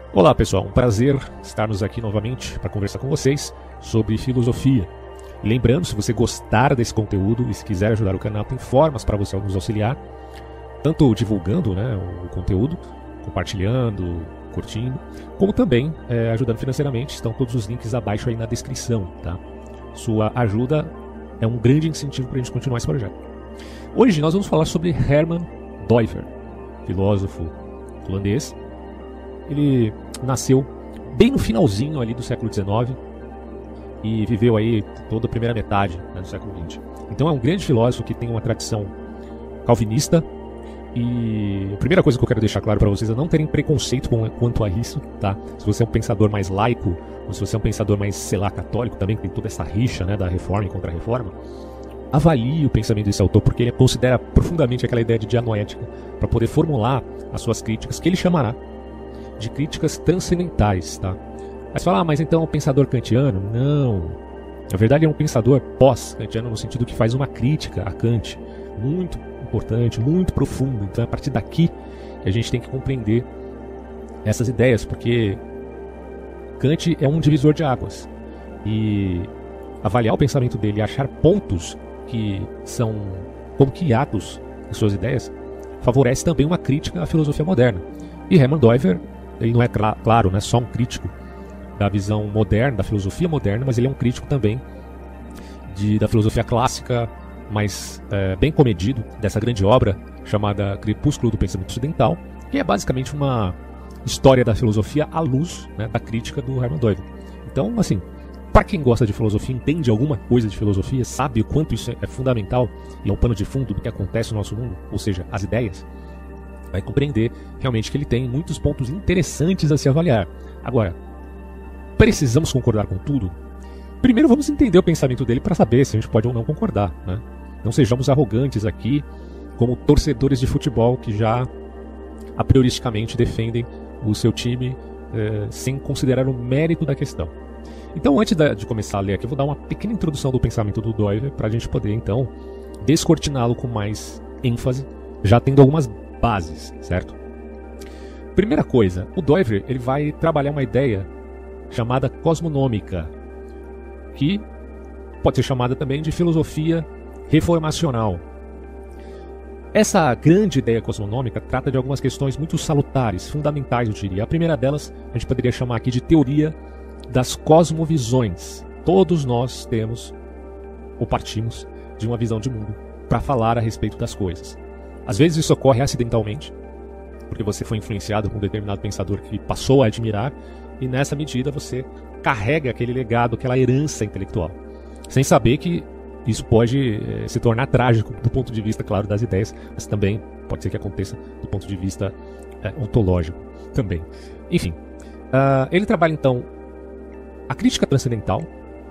Olá pessoal, um prazer estarmos aqui novamente para conversar com vocês sobre filosofia. E lembrando, se você gostar desse conteúdo e se quiser ajudar o canal, tem formas para você nos auxiliar, tanto divulgando o conteúdo, compartilhando, curtindo, como também ajudando financeiramente. Estão todos os links abaixo aí na descrição, tá? Sua ajuda é um grande incentivo para a gente continuar esse projeto. Hoje nós vamos falar sobre Herman Doiver, filósofo holandês. Ele nasceu bem no finalzinho ali do século XIX e viveu aí toda a primeira metade do século XX. Então é um grande filósofo que tem uma tradição calvinista. E a primeira coisa que eu quero deixar claro para vocês é não terem preconceito quanto a isso, tá? Se você é um pensador mais laico, ou se você é um pensador mais, sei lá, católico, também tem toda essa rixa, né, da reforma e contra-reforma, avalie o pensamento desse autor, porque ele considera profundamente aquela ideia de dianoética para poder formular as suas críticas, que ele chamará de críticas transcendentais, tá? Aí você fala, mas então é um pensador kantiano? Não. Na verdade é um pensador pós-kantiano no sentido que faz uma crítica a Kant muito importante, muito profunda. Então é a partir daqui que a gente tem que compreender essas ideias, porque Kant é um divisor de águas. E avaliar o pensamento dele e achar pontos que são como que hiatos em suas ideias favorece também uma crítica à filosofia moderna. E Herman Doiver, ele não é, claro, né, só um crítico da visão moderna, da filosofia moderna, mas ele é um crítico também da filosofia clássica, mas bem comedido, dessa grande obra chamada Crepúsculo do Pensamento Ocidental, que é basicamente uma história da filosofia à luz, né, da crítica do Herman Doiver. Então, assim, para quem gosta de filosofia, entende alguma coisa de filosofia, sabe o quanto isso é fundamental e é um pano de fundo do que acontece no nosso mundo, ou seja, as ideias, vai compreender realmente que ele tem muitos pontos interessantes a se avaliar. Agora, precisamos concordar com tudo? Primeiro vamos entender o pensamento dele para saber se a gente pode ou não concordar, né? Não sejamos arrogantes aqui como torcedores de futebol que já a prioristicamente defendem o seu time sem considerar o mérito da questão. Então, antes de começar a ler aqui, eu vou dar uma pequena introdução do pensamento do Doiver para a gente poder, então, descortiná-lo com mais ênfase, já tendo algumas bases, certo? Primeira coisa, o Doiver ele vai trabalhar uma ideia chamada cosmonômica, que pode ser chamada também de filosofia reformacional. Essa grande ideia cosmonômica trata de algumas questões muito salutares, fundamentais, eu diria. A primeira delas, a gente poderia chamar aqui de teoria das cosmovisões. Todos nós temos, ou partimos, de uma visão de mundo para falar a respeito das coisas. Às vezes isso ocorre acidentalmente, porque você foi influenciado por um determinado pensador que passou a admirar, e nessa medida você carrega aquele legado, aquela herança intelectual, sem saber que isso pode se tornar trágico do ponto de vista, claro, das ideias, mas também pode ser que aconteça do ponto de vista ontológico também. Enfim, ele trabalha então a crítica transcendental.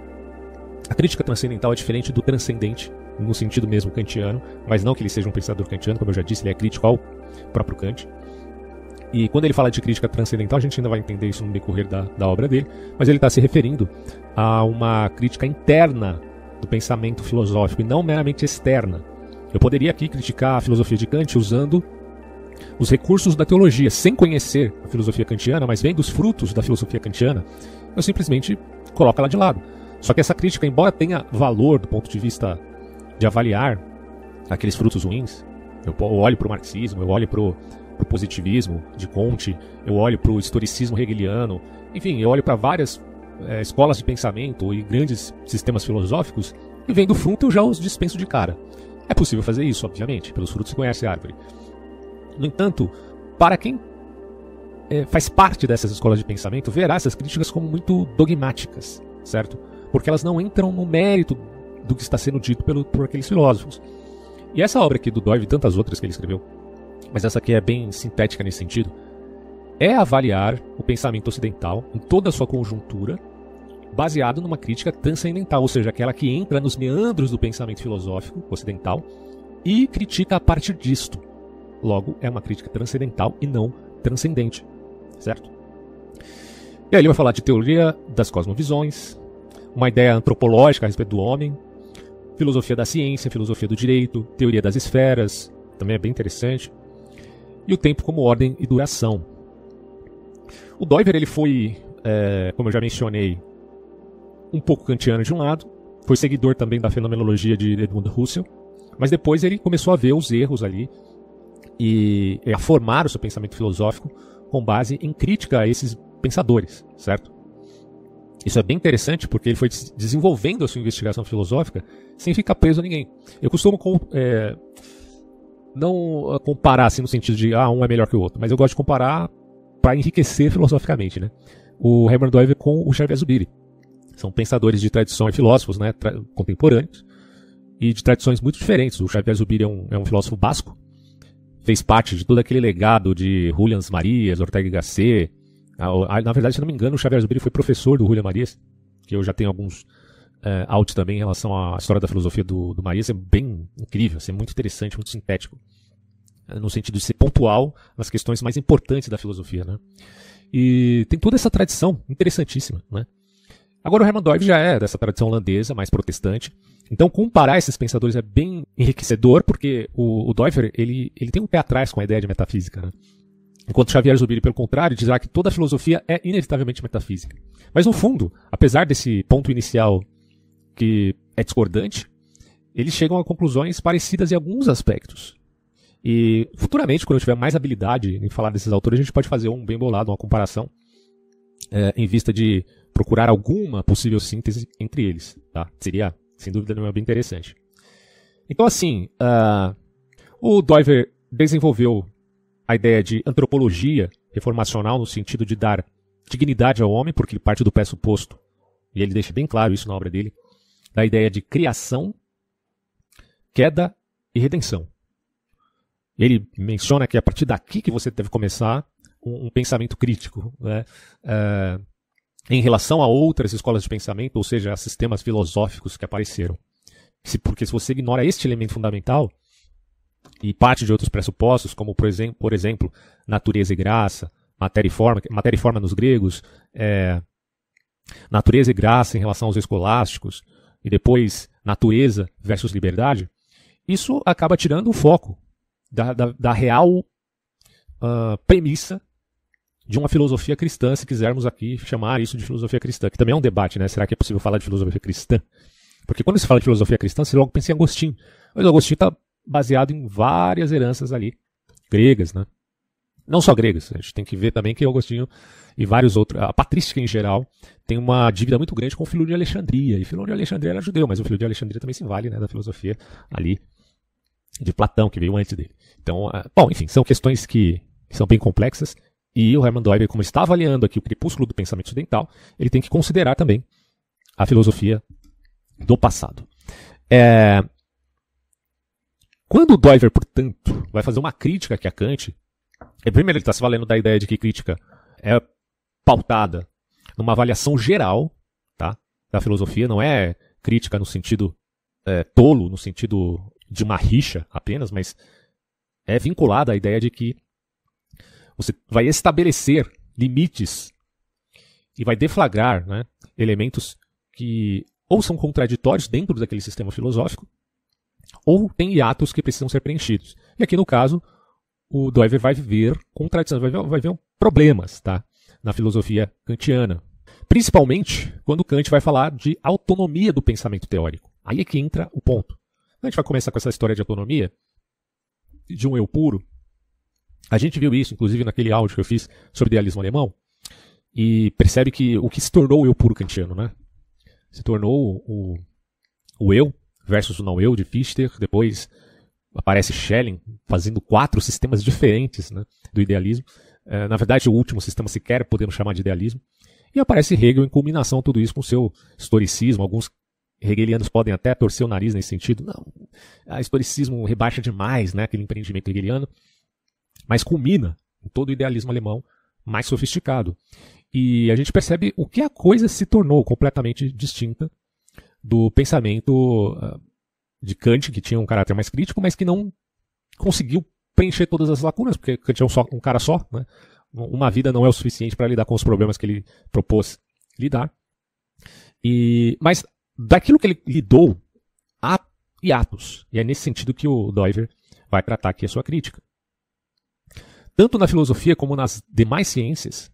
A crítica transcendental é diferente do transcendente, no sentido mesmo kantiano, mas não que ele seja um pensador kantiano, como eu já disse, ele é crítico ao próprio Kant. E quando ele fala de crítica transcendental, a gente ainda vai entender isso no decorrer da obra dele, mas ele está se referindo a uma crítica interna do pensamento filosófico e não meramente externa. Eu poderia aqui criticar a filosofia de Kant usando os recursos da teologia, sem conhecer a filosofia kantiana, mas vendo os frutos da filosofia kantiana, eu simplesmente coloco ela de lado. Só que essa crítica, embora tenha valor do ponto de vista de avaliar aqueles frutos ruins, eu olho para o marxismo, eu olho para o positivismo de Comte, eu olho para o historicismo hegeliano, enfim, eu olho para várias escolas de pensamento e grandes sistemas filosóficos, e vendo o fruto eu já os dispenso de cara. É possível fazer isso, obviamente, pelos frutos se conhece a árvore. No entanto, para quem faz parte dessas escolas de pensamento, verá essas críticas como muito dogmáticas, certo? Porque elas não entram no mérito do que está sendo dito por aqueles filósofos. E essa obra aqui do Doiver e tantas outras que ele escreveu, mas essa aqui é bem sintética nesse sentido, é avaliar o pensamento ocidental em toda a sua conjuntura, baseado numa crítica transcendental, ou seja, aquela que entra nos meandros do pensamento filosófico ocidental e critica a partir disto. Logo, é uma crítica transcendental e não transcendente, certo? E aí ele vai falar de teoria das cosmovisões, uma ideia antropológica a respeito do homem, filosofia da ciência, filosofia do direito, teoria das esferas, também é bem interessante, e o tempo como ordem e duração. O Doiver ele foi, como eu já mencionei, um pouco kantiano de um lado, foi seguidor também da fenomenologia de Edmund Husserl, mas depois ele começou a ver os erros ali e a formar o seu pensamento filosófico com base em crítica a esses pensadores, certo? Isso é bem interessante porque ele foi desenvolvendo a sua investigação filosófica sem ficar preso a ninguém. Eu costumo não comparar assim no sentido de um é melhor que o outro, mas eu gosto de comparar para enriquecer filosoficamente, né? O Hermann Doiver com o Xavier Zubiri. São pensadores de tradição e filósofos, né, contemporâneos e de tradições muito diferentes. O Xavier Zubiri é um filósofo basco, fez parte de todo aquele legado de Julián Marías, Ortega y Gasset. Na verdade, se não me engano, o Xavier Zubiri foi professor do Julián Marías, que eu já tenho alguns áudios também em relação à história da filosofia do Marías. É bem incrível, é muito interessante, muito sintético, no sentido de ser pontual nas questões mais importantes da filosofia, né? E tem toda essa tradição interessantíssima, né? Agora o Hermann Doiver já é dessa tradição holandesa, mais protestante. Então comparar esses pensadores é bem enriquecedor, porque o Doiver ele tem um pé atrás com a ideia de metafísica, né? Enquanto Xavier Zubiri, pelo contrário, dirá que toda a filosofia é inevitavelmente metafísica. Mas no fundo, apesar desse ponto inicial que é discordante, eles chegam a conclusões parecidas em alguns aspectos. E futuramente, quando eu tiver mais habilidade em falar desses autores, a gente pode fazer um bem bolado, uma comparação, em vista de procurar alguma possível síntese entre eles. Tá? Seria, sem dúvida nenhuma, bem interessante. Então, assim, o Doiver desenvolveu a ideia de antropologia reformacional no sentido de dar dignidade ao homem, porque ele parte do pressuposto, e ele deixa bem claro isso na obra dele, da ideia de criação, queda e redenção. Ele menciona que é a partir daqui que você deve começar um pensamento crítico, né? Em relação a outras escolas de pensamento, ou seja, a sistemas filosóficos que apareceram. Porque se você ignora este elemento fundamental e parte de outros pressupostos, como por exemplo, natureza e graça, matéria e forma nos gregos, natureza e graça em relação aos escolásticos, e depois natureza versus liberdade, isso acaba tirando o foco da real premissa de uma filosofia cristã, se quisermos aqui chamar isso de filosofia cristã, que também é um debate, né? Será que é possível falar de filosofia cristã? Porque quando se fala de filosofia cristã, você logo pensa em Agostinho. Mas Agostinho está baseado em várias heranças ali, gregas, né? Não só gregas, a gente tem que ver também que Agostinho e vários outros, a patrística em geral, tem uma dívida muito grande com o Filão de Alexandria. E Filão de Alexandria era judeu, mas o Filão de Alexandria também se vale, né, da filosofia ali de Platão, que veio antes dele. Então, bom, enfim, são questões que são bem complexas. E o Hermann Doiver, como está avaliando aqui o crepúsculo do pensamento ocidental, ele tem que considerar também a filosofia do passado. Quando o Doiver, portanto, vai fazer uma crítica aqui a Kant, primeiro ele está se valendo da ideia de que crítica é pautada numa avaliação geral, tá, da filosofia, não é crítica no sentido tolo, no sentido de uma rixa apenas, mas é vinculada à ideia de que você vai estabelecer limites e vai deflagrar, né, elementos que ou são contraditórios dentro daquele sistema filosófico, ou tem hiatos que precisam ser preenchidos. E aqui, no caso, o Doiver vai ver contradições, vai ver problemas, tá, na filosofia kantiana. Principalmente quando Kant vai falar de autonomia do pensamento teórico. Aí é que entra o ponto. A gente vai começar com essa história de autonomia, de um eu puro. A gente viu isso, inclusive, naquele áudio que eu fiz sobre idealismo alemão, e percebe que o que se tornou o eu puro kantiano, né? Se tornou o eu versus o não eu de Fichte, depois aparece Schelling fazendo 4 sistemas diferentes, né, do idealismo. Na verdade, o último sistema sequer podemos chamar de idealismo. E aparece Hegel em culminação tudo isso com o seu historicismo. Alguns hegelianos podem até torcer o nariz nesse sentido. Não, o historicismo rebaixa demais, né, aquele empreendimento hegeliano. Mas culmina em todo o idealismo alemão mais sofisticado. E a gente percebe o que a coisa se tornou completamente distinta do pensamento de Kant, que tinha um caráter mais crítico, mas que não conseguiu preencher todas as lacunas, porque Kant é um cara só, né? Uma vida não é o suficiente para lidar com os problemas que ele propôs lidar. Mas daquilo que ele lidou, há hiatos. E é nesse sentido que o Doiver vai tratar aqui a sua crítica. Tanto na filosofia como nas demais ciências,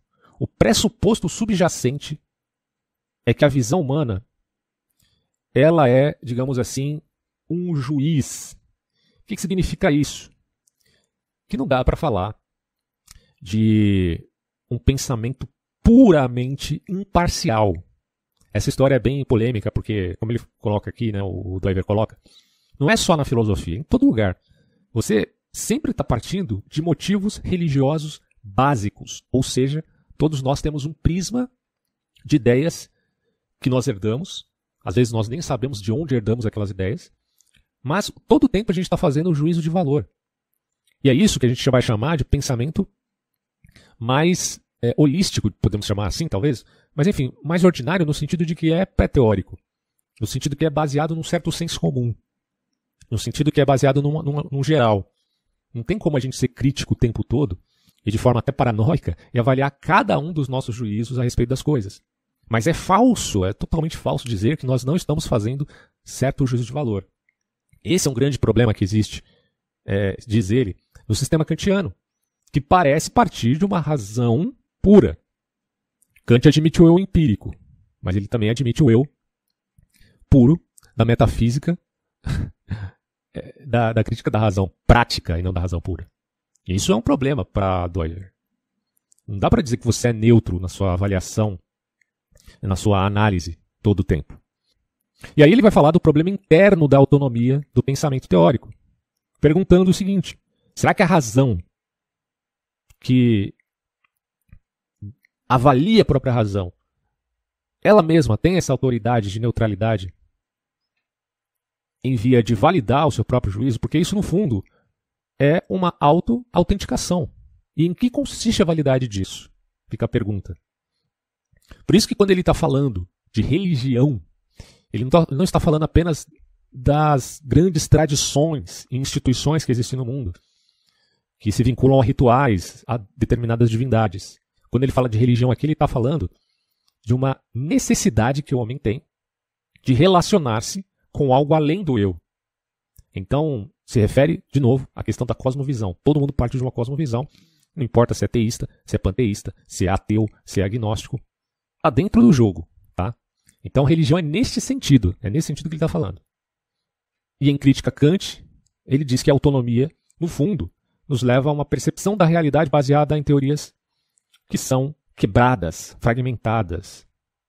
O pressuposto subjacente é que a visão humana, ela é, digamos assim, um juiz. O que significa isso? Que não dá para falar de um pensamento puramente imparcial. Essa história é bem polêmica, porque, como ele coloca aqui, né, o Doiver coloca, não é só na filosofia, em todo lugar. Você sempre está partindo de motivos religiosos básicos, ou seja, todos nós temos um prisma de ideias que nós herdamos, às vezes nós nem sabemos de onde herdamos aquelas ideias, mas todo tempo a gente está fazendo um juízo de valor. E é isso que a gente vai chamar de pensamento mais holístico, podemos chamar assim, talvez, mas enfim, mais ordinário no sentido de que é pré-teórico, no sentido que é baseado num certo senso comum, no sentido que é baseado num geral. Não tem como a gente ser crítico o tempo todo, e de forma até paranoica, e avaliar cada um dos nossos juízos a respeito das coisas. Mas é falso, é totalmente falso dizer que nós não estamos fazendo certo juízo de valor. Esse é um grande problema que existe, diz ele, no sistema kantiano, que parece partir de uma razão pura. Kant admite o eu empírico, mas ele também admite o eu puro da metafísica, da crítica da razão prática e não da razão pura. E isso é um problema para Doiver. Não dá para dizer que você é neutro na sua avaliação, na sua análise todo o tempo. E aí ele vai falar do problema interno da autonomia do pensamento teórico, perguntando o seguinte: será que a razão que avalia a própria razão, ela mesma tem essa autoridade de neutralidade em via de validar o seu próprio juízo? Porque isso, no fundo, é uma auto-autenticação. E em que consiste a validade disso? Fica a pergunta. Por isso que quando ele está falando de religião, ele não está falando apenas das grandes tradições e instituições que existem no mundo, que se vinculam a rituais, a determinadas divindades. Quando ele fala de religião aqui, ele está falando de uma necessidade que o homem tem de relacionar-se com algo além do eu. Então, se refere, de novo, à questão da cosmovisão. Todo mundo parte de uma cosmovisão, não importa se é teísta, se é panteísta, se é ateu, se é agnóstico. Está dentro do jogo, tá? Então, religião é nesse sentido que ele está falando. E em crítica a Kant, ele diz que a autonomia, no fundo, nos leva a uma percepção da realidade baseada em teorias que são quebradas, fragmentadas,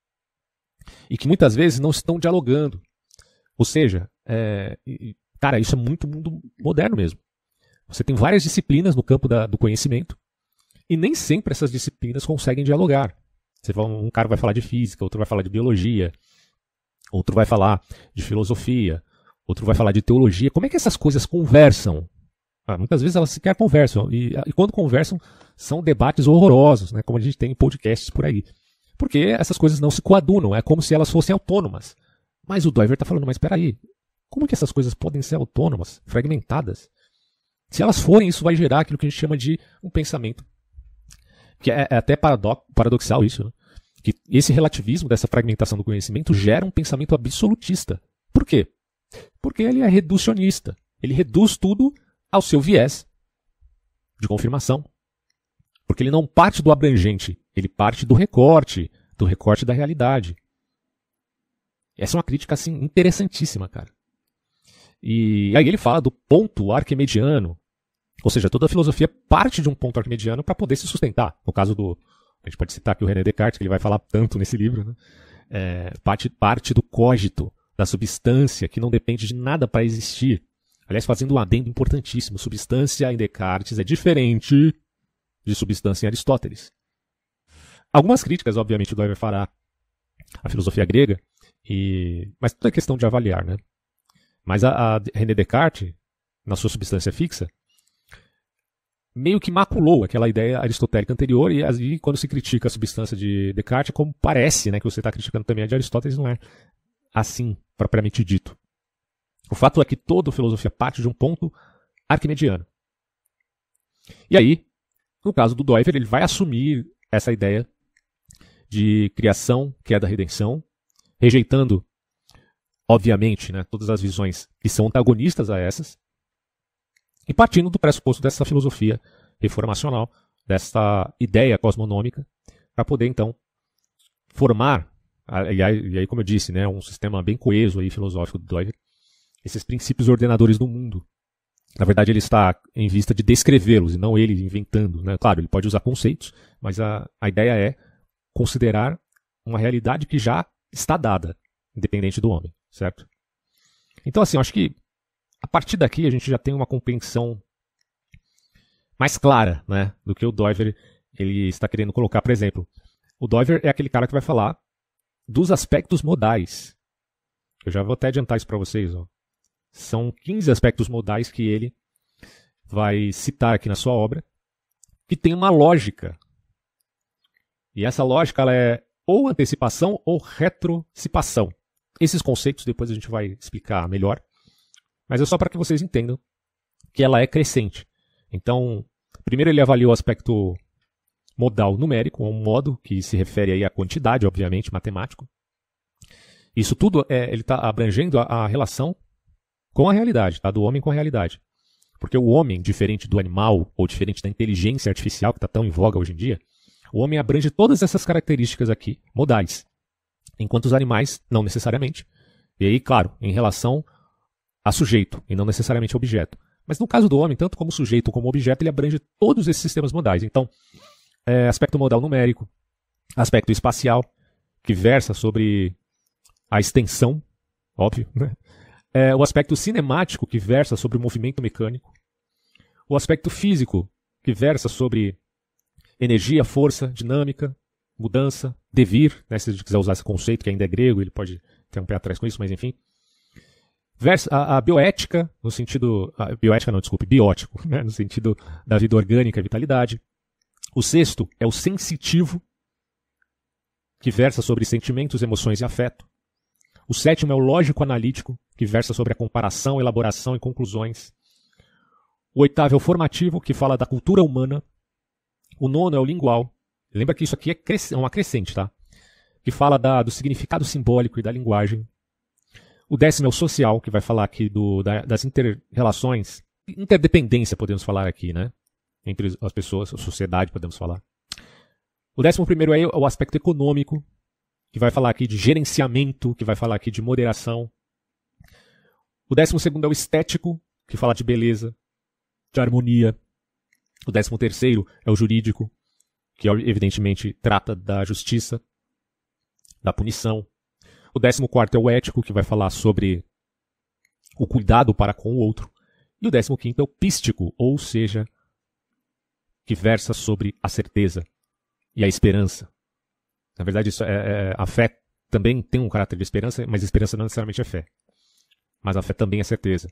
e que muitas vezes não estão dialogando. Ou seja, cara, isso é muito mundo moderno mesmo. Você tem várias disciplinas no campo do conhecimento, e nem sempre essas disciplinas conseguem dialogar. Um cara vai falar de física, outro vai falar de biologia, outro vai falar de filosofia, outro vai falar de teologia. Como é que essas coisas conversam? Muitas vezes elas sequer conversam, e quando conversam são debates horrorosos, né, como a gente tem em podcasts por aí. Porque essas coisas não se coadunam, é como se elas fossem autônomas. Mas o Doiver está falando, mas espera aí, como que essas coisas podem ser autônomas, fragmentadas? Se elas forem, isso vai gerar aquilo que a gente chama de um pensamento, que é até paradoxal isso, né? Que esse relativismo dessa fragmentação do conhecimento gera um pensamento absolutista. Por quê? Porque ele é reducionista. Ele reduz tudo ao seu viés de confirmação. Porque ele não parte do abrangente, ele parte do recorte da realidade. Essa é uma crítica assim, interessantíssima, cara. E aí ele fala do ponto arquimediano, ou seja, toda a filosofia parte de um ponto arquimediano para poder se sustentar. No caso a gente pode citar aqui o René Descartes, que ele vai falar tanto nesse livro, né? Parte do cogito, da substância, que não depende de nada para existir. Aliás, fazendo um adendo importantíssimo, substância em Descartes é diferente de substância em Aristóteles. Algumas críticas, obviamente, o Doiver fará à filosofia grega, mas tudo é questão de avaliar, né? Mas a René Descartes, na sua substância fixa, meio que maculou aquela ideia aristotélica anterior, e aí, quando se critica a substância de Descartes, como parece, né, que você está criticando também a de Aristóteles, não é assim, propriamente dito. O fato é que toda filosofia parte de um ponto arquimediano. E aí, no caso do Doiver, ele vai assumir essa ideia de criação, queda, redenção, rejeitando, obviamente, né, todas as visões que são antagonistas a essas, e partindo do pressuposto dessa filosofia reformacional, dessa ideia cosmonômica, para poder então formar, e aí como eu disse, né, um sistema bem coeso aí, filosófico do Doiver, esses princípios ordenadores do mundo. Na verdade, ele está em vista de descrevê-los, e não ele inventando, né? Claro, ele pode usar conceitos, mas a ideia é considerar uma realidade que já está dada, independente do homem, certo? Então, assim, eu acho que a partir daqui a gente já tem uma compreensão mais clara, né, do que o Doiver ele está querendo colocar. Por exemplo, o Doiver é aquele cara que vai falar dos aspectos modais. Eu já vou até adiantar isso para vocês, ó. São 15 aspectos modais que ele vai citar aqui na sua obra, que tem uma lógica. E essa lógica ela é ou antecipação ou retrocipação. Esses conceitos depois a gente vai explicar melhor, mas é só para que vocês entendam que ela é crescente. Então, primeiro ele avalia o aspecto modal numérico, um modo que se refere aí à quantidade, obviamente, matemático. Isso tudo ele está abrangendo a relação com a realidade, tá? Do homem com a realidade. Porque o homem, diferente do animal, ou diferente da inteligência artificial, que está tão em voga hoje em dia, o homem abrange todas essas características aqui, modais. Enquanto os animais, não necessariamente. E aí, claro, em relação a sujeito, e não necessariamente a objeto. Mas no caso do homem, tanto como sujeito como objeto, ele abrange todos esses sistemas modais. Então, aspecto modal numérico, aspecto espacial, que versa sobre a extensão, óbvio, né? O aspecto cinemático, que versa sobre o movimento mecânico. O aspecto físico, que versa sobre energia, força, dinâmica, mudança, devir, né, se a gente quiser usar esse conceito, que ainda é grego, ele pode ter um pé atrás com isso, mas enfim. A bioética, no sentido... bioética não, desculpe, biótico, né, no sentido da vida orgânica e vitalidade. O sexto é o sensitivo, que versa sobre sentimentos, emoções e afeto. O sétimo é o lógico-analítico, que versa sobre a comparação, elaboração e conclusões. O oitavo é o formativo, que fala da cultura humana. O nono é o lingual. Lembra que isso aqui é uma crescente, tá? Que fala do significado simbólico e da linguagem. O décimo é o social, que vai falar aqui das inter-relações. Interdependência, podemos falar aqui, né? Entre as pessoas, a sociedade, podemos falar. O 11º é o aspecto econômico, que vai falar aqui de gerenciamento, que vai falar aqui de moderação. O 12º é o estético, que fala de beleza, de harmonia. O 13º é o jurídico, que evidentemente trata da justiça, da punição. O 14º é o ético, que vai falar sobre o cuidado para com o outro. E o 15º é o pístico, ou seja, que versa sobre a certeza e a esperança. Na verdade, a fé também tem um caráter de esperança, mas esperança não necessariamente é fé. Mas a fé também é certeza.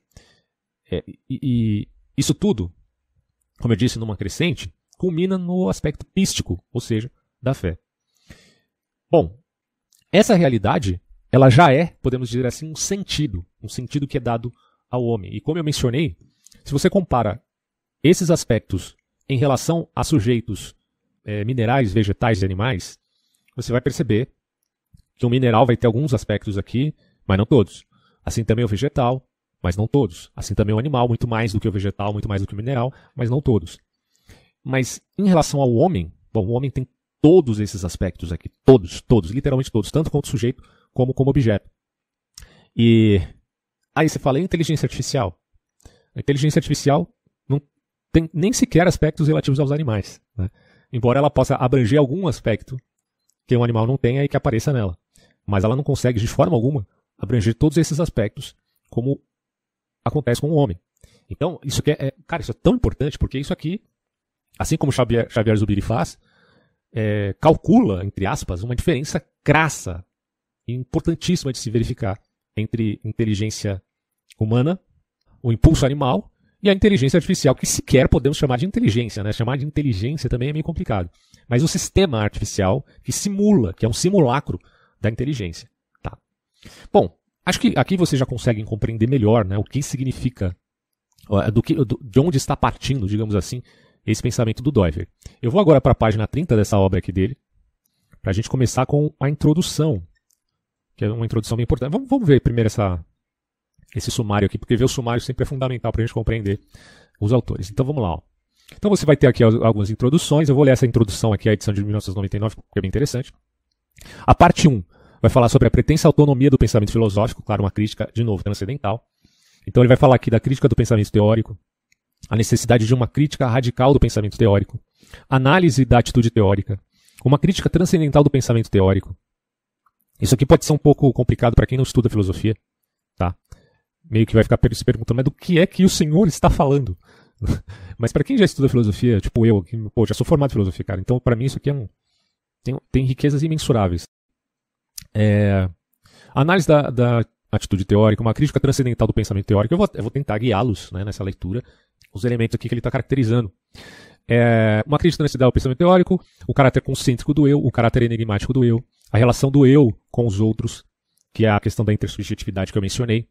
E isso tudo, como eu disse, numa crescente, culmina no aspecto pístico, ou seja, da fé. Bom, essa realidade, ela já é, podemos dizer assim, um sentido que é dado ao homem. E como eu mencionei, se você compara esses aspectos em relação a sujeitos minerais, vegetais e animais, você vai perceber que o mineral vai ter alguns aspectos aqui, mas não todos. Assim também o vegetal, mas não todos. Assim também o animal, muito mais do que o vegetal, muito mais do que o mineral, mas não todos. Mas em relação ao homem, bom, o homem tem todos esses aspectos aqui, todos, literalmente todos, tanto como sujeito como objeto. E aí você fala, e inteligência artificial? A inteligência artificial não tem nem sequer aspectos relativos aos animais, né? Embora ela possa abranger algum aspecto que um animal não tenha e que apareça nela. Mas ela não consegue, de forma alguma, abranger todos esses aspectos como acontece com o homem. Então, isso aqui isso é tão importante, porque isso aqui, assim como Xavier Zubiri faz, calcula, entre aspas, uma diferença crassa e importantíssima de se verificar entre inteligência humana, o impulso animal, e a inteligência artificial, que sequer podemos chamar de inteligência, né? Chamar de inteligência também é meio complicado. Mas o sistema artificial que simula, que é um simulacro da inteligência. Tá. Bom, acho que aqui vocês já conseguem compreender melhor, né, o que significa, de onde está partindo, digamos assim, esse pensamento do Doiver. Eu vou agora para a página 30 dessa obra aqui dele, para a gente começar com a introdução, que é uma introdução bem importante. Vamos ver primeiro esse sumário aqui, porque ver o sumário sempre é fundamental para a gente compreender os autores. Então vamos lá. Ó. Então você vai ter aqui algumas introduções. Eu vou ler essa introdução aqui, a edição de 1999, porque é bem interessante. A parte 1 vai falar sobre a pretensa autonomia do pensamento filosófico, claro, uma crítica, de novo, transcendental. Então ele vai falar aqui da crítica do pensamento teórico, a necessidade de uma crítica radical do pensamento teórico, análise da atitude teórica, uma crítica transcendental do pensamento teórico. Isso aqui pode ser um pouco complicado para quem não estuda filosofia, tá? Meio que vai ficar se perguntando, mas do que é que o senhor está falando? Mas para quem já estuda filosofia, tipo eu, que já sou formado em filosofia, cara, então para mim isso aqui tem riquezas imensuráveis. Análise da atitude teórica, uma crítica transcendental do pensamento teórico. Eu vou tentar guiá-los, né, nessa leitura, os elementos aqui que ele está caracterizando. Uma crítica transcendental do pensamento teórico, o caráter concêntrico do eu, o caráter enigmático do eu, a relação do eu com os outros, que é a questão da intersubjetividade que eu mencionei,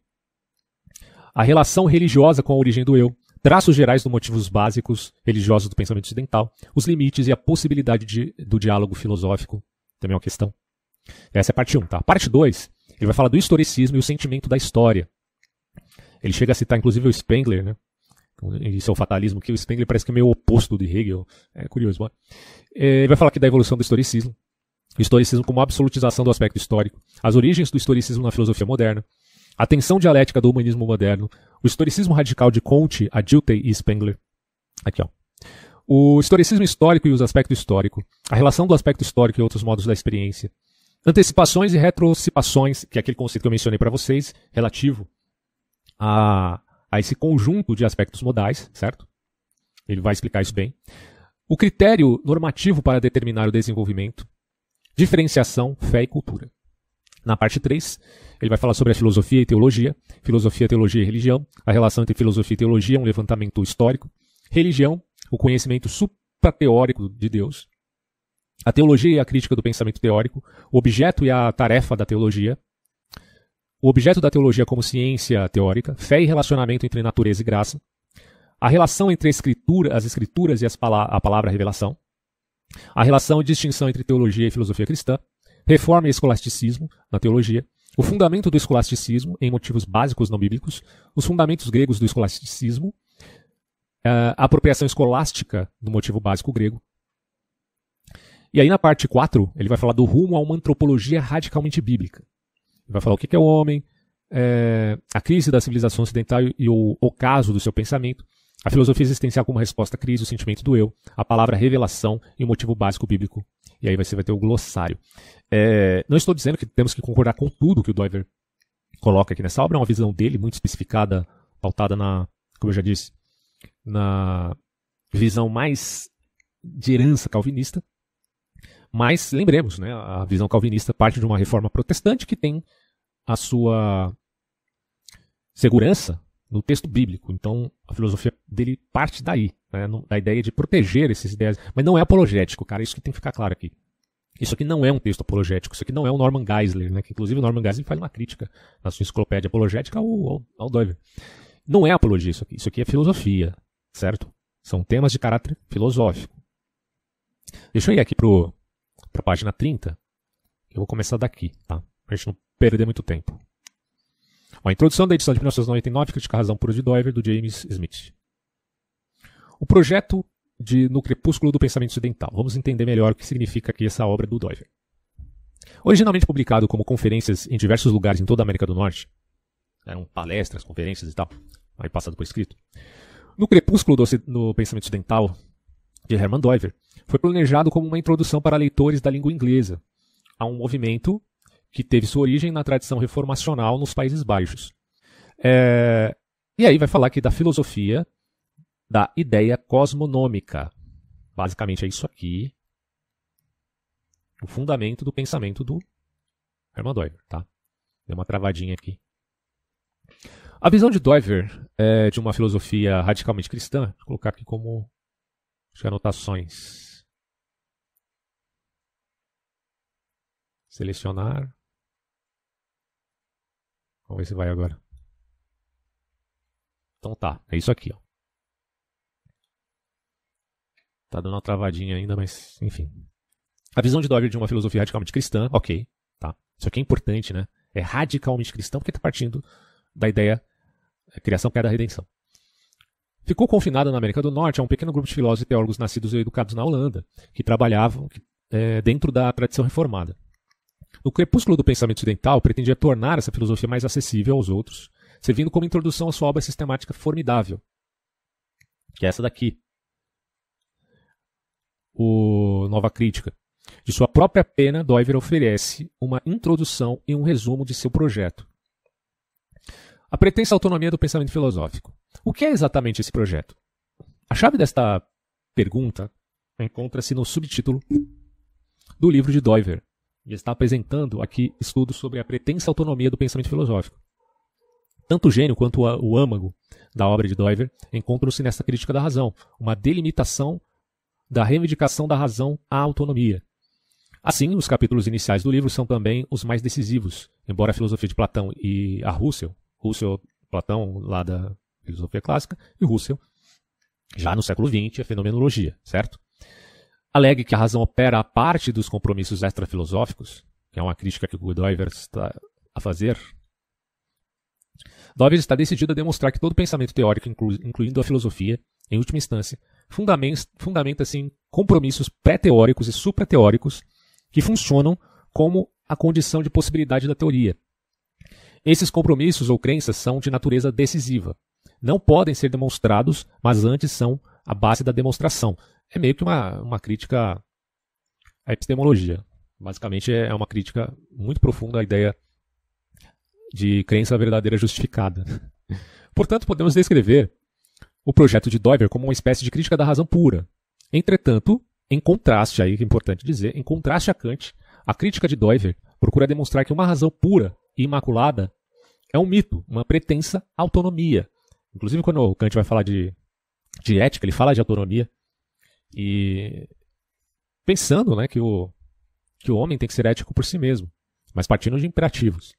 a relação religiosa com a origem do eu, traços gerais dos motivos básicos religiosos do pensamento ocidental, os limites e a possibilidade do diálogo filosófico, também é uma questão. Essa é a parte 1, tá? A parte 2, ele vai falar do historicismo e o sentimento da história. Ele chega a citar, inclusive, o Spengler, né? Isso é o fatalismo, que o Spengler parece que é meio oposto de Hegel. É curioso, mano. Ele vai falar aqui da evolução do historicismo. O historicismo como absolutização do aspecto histórico. As origens do historicismo na filosofia moderna. A tensão dialética do humanismo moderno. O historicismo radical de Comte, Adiltei e Spengler. Aqui, ó. O historicismo histórico e os aspectos históricos. A relação do aspecto histórico e outros modos da experiência. Antecipações e retrocipações, que é aquele conceito que eu mencionei para vocês, relativo a esse conjunto de aspectos modais, certo? Ele vai explicar isso bem. O critério normativo para determinar o desenvolvimento. Diferenciação, fé e cultura. Na parte 3, ele vai falar sobre a filosofia e teologia, teologia e religião, a relação entre filosofia e teologia, um levantamento histórico, religião, o conhecimento suprateórico de Deus, a teologia e a crítica do pensamento teórico, o objeto e a tarefa da teologia, o objeto da teologia como ciência teórica, fé e relacionamento entre natureza e graça, a relação entre as escrituras e a palavra revelação, a relação e distinção entre teologia e filosofia cristã, reforma e escolasticismo na teologia, o fundamento do escolasticismo em motivos básicos não bíblicos, os fundamentos gregos do escolasticismo, a apropriação escolástica do motivo básico grego. E aí na parte 4, ele vai falar do rumo a uma antropologia radicalmente bíblica. Ele vai falar o que é o homem, a crise da civilização ocidental e o ocaso do seu pensamento, a filosofia existencial como resposta à crise, o sentimento do eu, a palavra revelação e o motivo básico bíblico. E aí você vai ter o glossário. Não estou dizendo que temos que concordar com tudo que o Doiver coloca aqui nessa obra, é uma visão dele muito especificada, pautada como eu já disse, na visão mais de herança calvinista. Mas lembremos, né, a visão calvinista parte de uma reforma protestante que tem a sua segurança no texto bíblico. Então a filosofia dele parte daí, né, da ideia de proteger essas ideias. Mas não é apologético, cara, isso que tem que ficar claro aqui. Isso aqui não é um texto apologético, isso aqui não é o Norman Geisler, né, que inclusive o Norman Geisler faz uma crítica na sua enciclopédia apologética ao Doiver. Não é apologia isso aqui é filosofia, certo? São temas de caráter filosófico. Deixa eu ir aqui para a página 30, eu vou começar daqui, tá? Pra gente não perder muito tempo. A introdução da edição de 1999, Crítica à Razão Pura de Doiver, do James Smith. O projeto no crepúsculo do pensamento ocidental. Vamos entender melhor o que significa aqui essa obra do Doiver. Originalmente publicado como conferências em diversos lugares em toda a América do Norte, eram palestras, conferências e tal, aí passado por escrito. No crepúsculo do pensamento ocidental, de Hermann Doiver, foi planejado como uma introdução para leitores da língua inglesa a um movimento que teve sua origem na tradição reformacional nos Países Baixos. E aí vai falar aqui da filosofia da ideia cosmonômica. Basicamente é isso aqui, o fundamento do pensamento do Hermann Doiver, tá? Deu uma travadinha aqui. A visão de Doiver de uma filosofia radicalmente cristã, vou colocar aqui como anotações. Selecionar. Vamos ver se vai agora. Então tá, é isso aqui, ó. Tá dando uma travadinha ainda, mas enfim. A visão de Doiver de uma filosofia radicalmente cristã, ok, tá. Isso aqui é importante, né? É radicalmente cristão porque está partindo da ideia criação, queda, redenção. ficou confinada na América do Norte a um pequeno grupo de filósofos e teólogos nascidos e educados na Holanda, que trabalhavam dentro da tradição reformada. No crepúsculo do pensamento ocidental, pretendia tornar essa filosofia mais acessível aos outros, servindo como introdução à sua obra sistemática formidável, que é essa daqui, o Nova Crítica. De sua própria pena, Doiver oferece uma introdução e um resumo de seu projeto. A pretensa autonomia do pensamento filosófico. O que é exatamente esse projeto? A chave desta pergunta encontra-se no subtítulo do livro de Doiver, e está apresentando aqui estudos sobre a pretensa autonomia do pensamento filosófico. Tanto o gênio quanto o âmago da obra de Doiver encontram-se nessa crítica da razão, uma delimitação da reivindicação da razão à autonomia. Assim, os capítulos iniciais do livro são também os mais decisivos, embora a filosofia de Platão e a Russell, Platão lá da filosofia clássica, e Russell, já no século XX, a fenomenologia, certo? Alegue que a razão opera a parte dos compromissos extrafilosóficos, que é uma crítica que o Doiver está a fazer. Doiver está decidido a demonstrar que todo pensamento teórico, incluindo a filosofia, em última instância, fundamenta-se em compromissos pré-teóricos e suprateóricos que funcionam como a condição de possibilidade da teoria. Esses compromissos ou crenças são de natureza decisiva. Não podem ser demonstrados, mas antes são a base da demonstração. É meio que uma crítica à epistemologia. Basicamente é uma crítica muito profunda à ideia de crença verdadeira justificada. Portanto, podemos descrever o projeto de Doiver como uma espécie de crítica da razão pura. Entretanto, em contraste, aí é importante dizer, em contraste a Kant, a crítica de Doiver procura demonstrar que uma razão pura e imaculada é um mito, uma pretensa autonomia. Inclusive, quando o Kant vai falar de ética, ele fala de autonomia, e pensando, né, que o homem tem que ser ético por si mesmo, mas partindo de imperativos.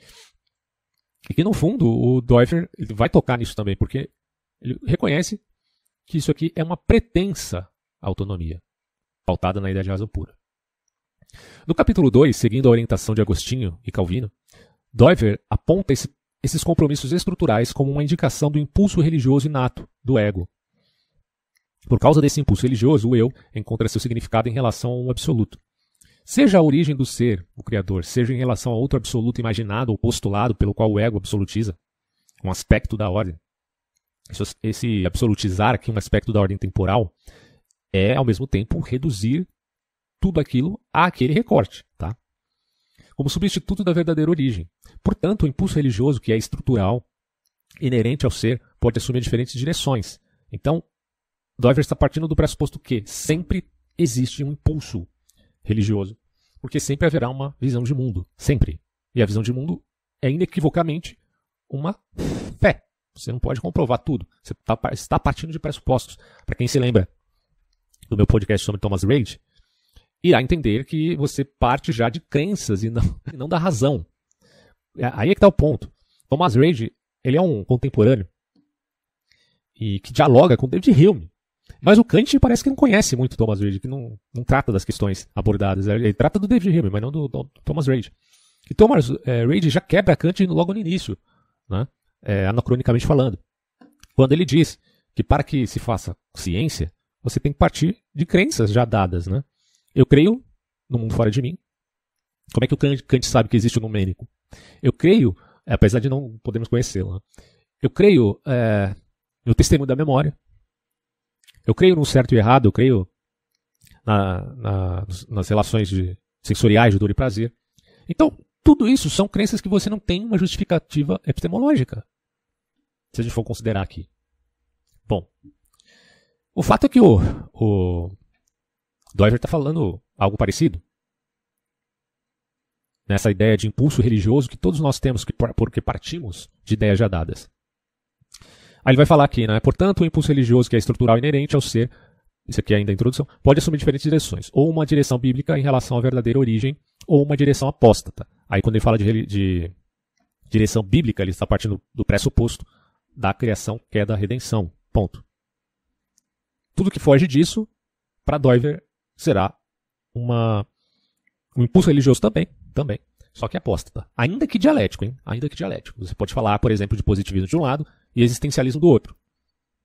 E que, no fundo, o Doiver ele vai tocar nisso também, porque ele reconhece que isso aqui é uma pretensa autonomia, pautada na ideia de razão pura. No capítulo 2, seguindo a orientação de Agostinho e Calvino, Doiver aponta esses compromissos estruturais como uma indicação do impulso religioso inato do ego. Por causa desse impulso religioso, o eu encontra seu significado em relação ao absoluto. Seja a origem do ser, o Criador, seja em relação a outro absoluto imaginado ou postulado pelo qual o ego absolutiza, um aspecto da ordem. Esse absolutizar aqui, um aspecto da ordem temporal, é, ao mesmo tempo, reduzir tudo aquilo àquele recorte, tá? Como substituto da verdadeira origem. Portanto, o impulso religioso, que é estrutural, inerente ao ser, pode assumir diferentes direções. Então, Doiver está partindo do pressuposto que sempre existe um impulso religioso, porque sempre haverá uma visão de mundo, sempre. E a visão de mundo é inequivocamente uma fé. Você não pode comprovar tudo. Você está partindo de pressupostos. Para quem se lembra do meu podcast sobre Thomas Reid, irá entender que você parte já de crenças e não da razão. Aí é que está o ponto. Thomas Reid, ele é um contemporâneo e que dialoga com David Hume. Mas o Kant parece que não conhece muito Thomas Reid, que não trata das questões abordadas. Ele trata do David Hume, mas não do Thomas Reid. E Thomas Reid já quebra Kant logo no início, né? Anacronicamente falando. Quando ele diz que para que se faça ciência, você tem que partir de crenças já dadas, né? Eu creio no mundo fora de mim. Como é que o Kant sabe que existe o numênico? Eu creio, apesar de não podermos conhecê-lo, né? Eu creio no testemunho da memória. Eu creio no certo e errado, eu creio nas relações sensoriais de dor e prazer. Então, tudo isso são crenças que você não tem uma justificativa epistemológica, se a gente for considerar aqui. Bom, o fato é que o Doiver está falando algo parecido. Nessa ideia de impulso religioso que todos nós temos porque partimos de ideias já dadas. Aí ele vai falar aqui, né? Portanto, o impulso religioso que é estrutural e inerente ao ser, isso aqui é ainda a introdução, pode assumir diferentes direções. Ou uma direção bíblica em relação à verdadeira origem, ou uma direção apóstata. Aí quando ele fala de direção bíblica, ele está partindo do pressuposto da criação, que é da redenção. Ponto. Tudo que foge disso, para Doiver, será um impulso religioso também. Só que apóstata. Ainda que dialético, hein? Ainda que dialético. Você pode falar, por exemplo, de positivismo de um lado e existencialismo do outro.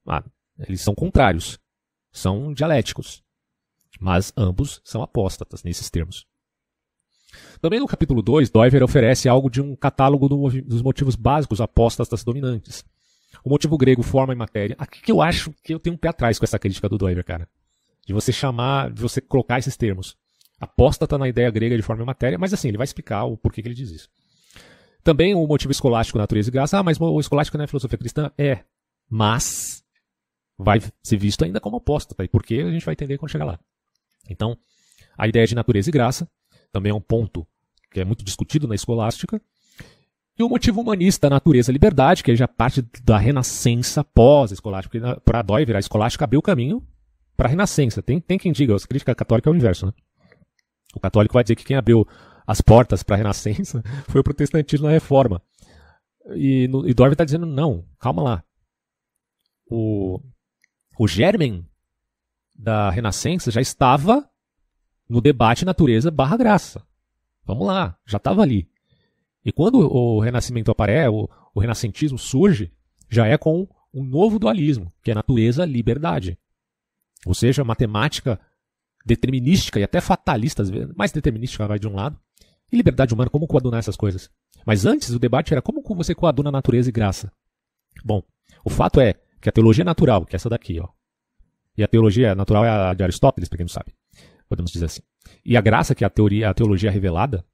Eles são contrários, são dialéticos, mas ambos são apóstatas nesses termos. Também no capítulo 2, Doiver oferece algo de um catálogo dos motivos básicos apóstatas dominantes. O motivo grego, forma e matéria. Aqui que eu acho que eu tenho um pé atrás com essa crítica do Doiver, cara. De você colocar esses termos. Apóstata na ideia grega de forma e matéria, mas assim, ele vai explicar o porquê que ele diz isso. Também o motivo escolástico, natureza e graça. Mas o escolástico não é filosofia cristã? É. Mas vai ser visto ainda como apóstata. E por quê? A gente vai entender quando chegar lá. Então, a ideia de natureza e graça também é um ponto que é muito discutido na escolástica. E o motivo humanista, natureza e liberdade, que já parte da renascença pós-escolástica. Porque para Doiver, a escolástica abriu o caminho para a renascença. Tem quem diga, a crítica católica é o inverso, né? O católico vai dizer que quem abriu as portas para a renascença foi o protestantismo na reforma. E Doiver está dizendo, não, calma lá. O germen da renascença já estava no debate natureza barra graça. Vamos lá, já estava ali. E quando o renascimento aparece, o renascentismo surge, já é com um novo dualismo, que é natureza-liberdade. Ou seja, matemática determinística e até fatalista, às vezes, mais determinística vai de um lado, e liberdade humana, como coadunar essas coisas. Mas antes o debate era como você coaduna natureza e graça. Bom, o fato é que a teologia natural, que é essa daqui, ó, e a teologia natural é a de Aristóteles, para quem não sabe, podemos dizer assim, e a graça, que é a teologia revelada,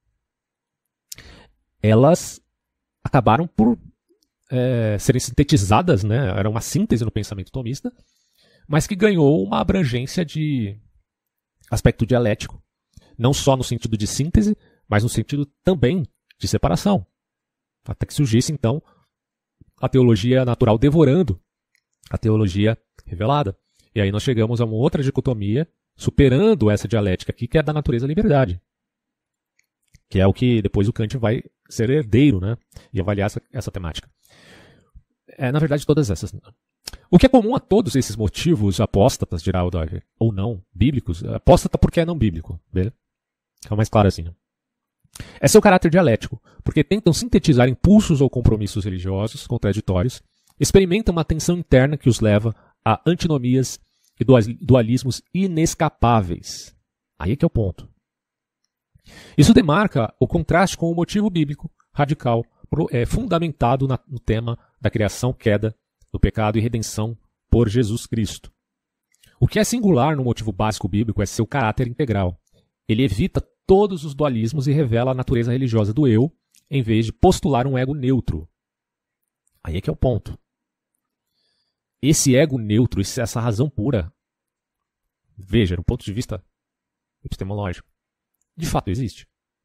elas acabaram por serem sintetizadas, né? Era uma síntese no pensamento tomista, mas que ganhou uma abrangência de aspecto dialético, não só no sentido de síntese, mas no sentido também de separação. Até que surgisse, então, a teologia natural devorando a teologia revelada. E aí nós chegamos a uma outra dicotomia, superando essa dialética aqui, que é da natureza-liberdade. Que é o que depois o Kant vai ser herdeiro, né? E avaliar essa temática. Na verdade, todas essas. O que é comum a todos esses motivos apóstatas, dirá o Doiver, ou não, bíblicos, apóstata porque é não bíblico, beleza? Fica mais claro assim. Né? É seu caráter dialético, porque tentam sintetizar impulsos ou compromissos religiosos contraditórios, experimentam uma tensão interna que os leva a antinomias e dualismos inescapáveis. Aí é que é o ponto. Isso demarca o contraste com o motivo bíblico radical, fundamentado no tema da criação, queda, do pecado e redenção por Jesus Cristo. O que é singular no motivo básico bíblico é seu caráter integral. Ele evita todos os dualismos e revela a natureza religiosa do eu, em vez de postular um ego neutro. Aí é que é o ponto. Esse ego neutro, essa razão pura, veja, do ponto de vista epistemológico, de fato existe.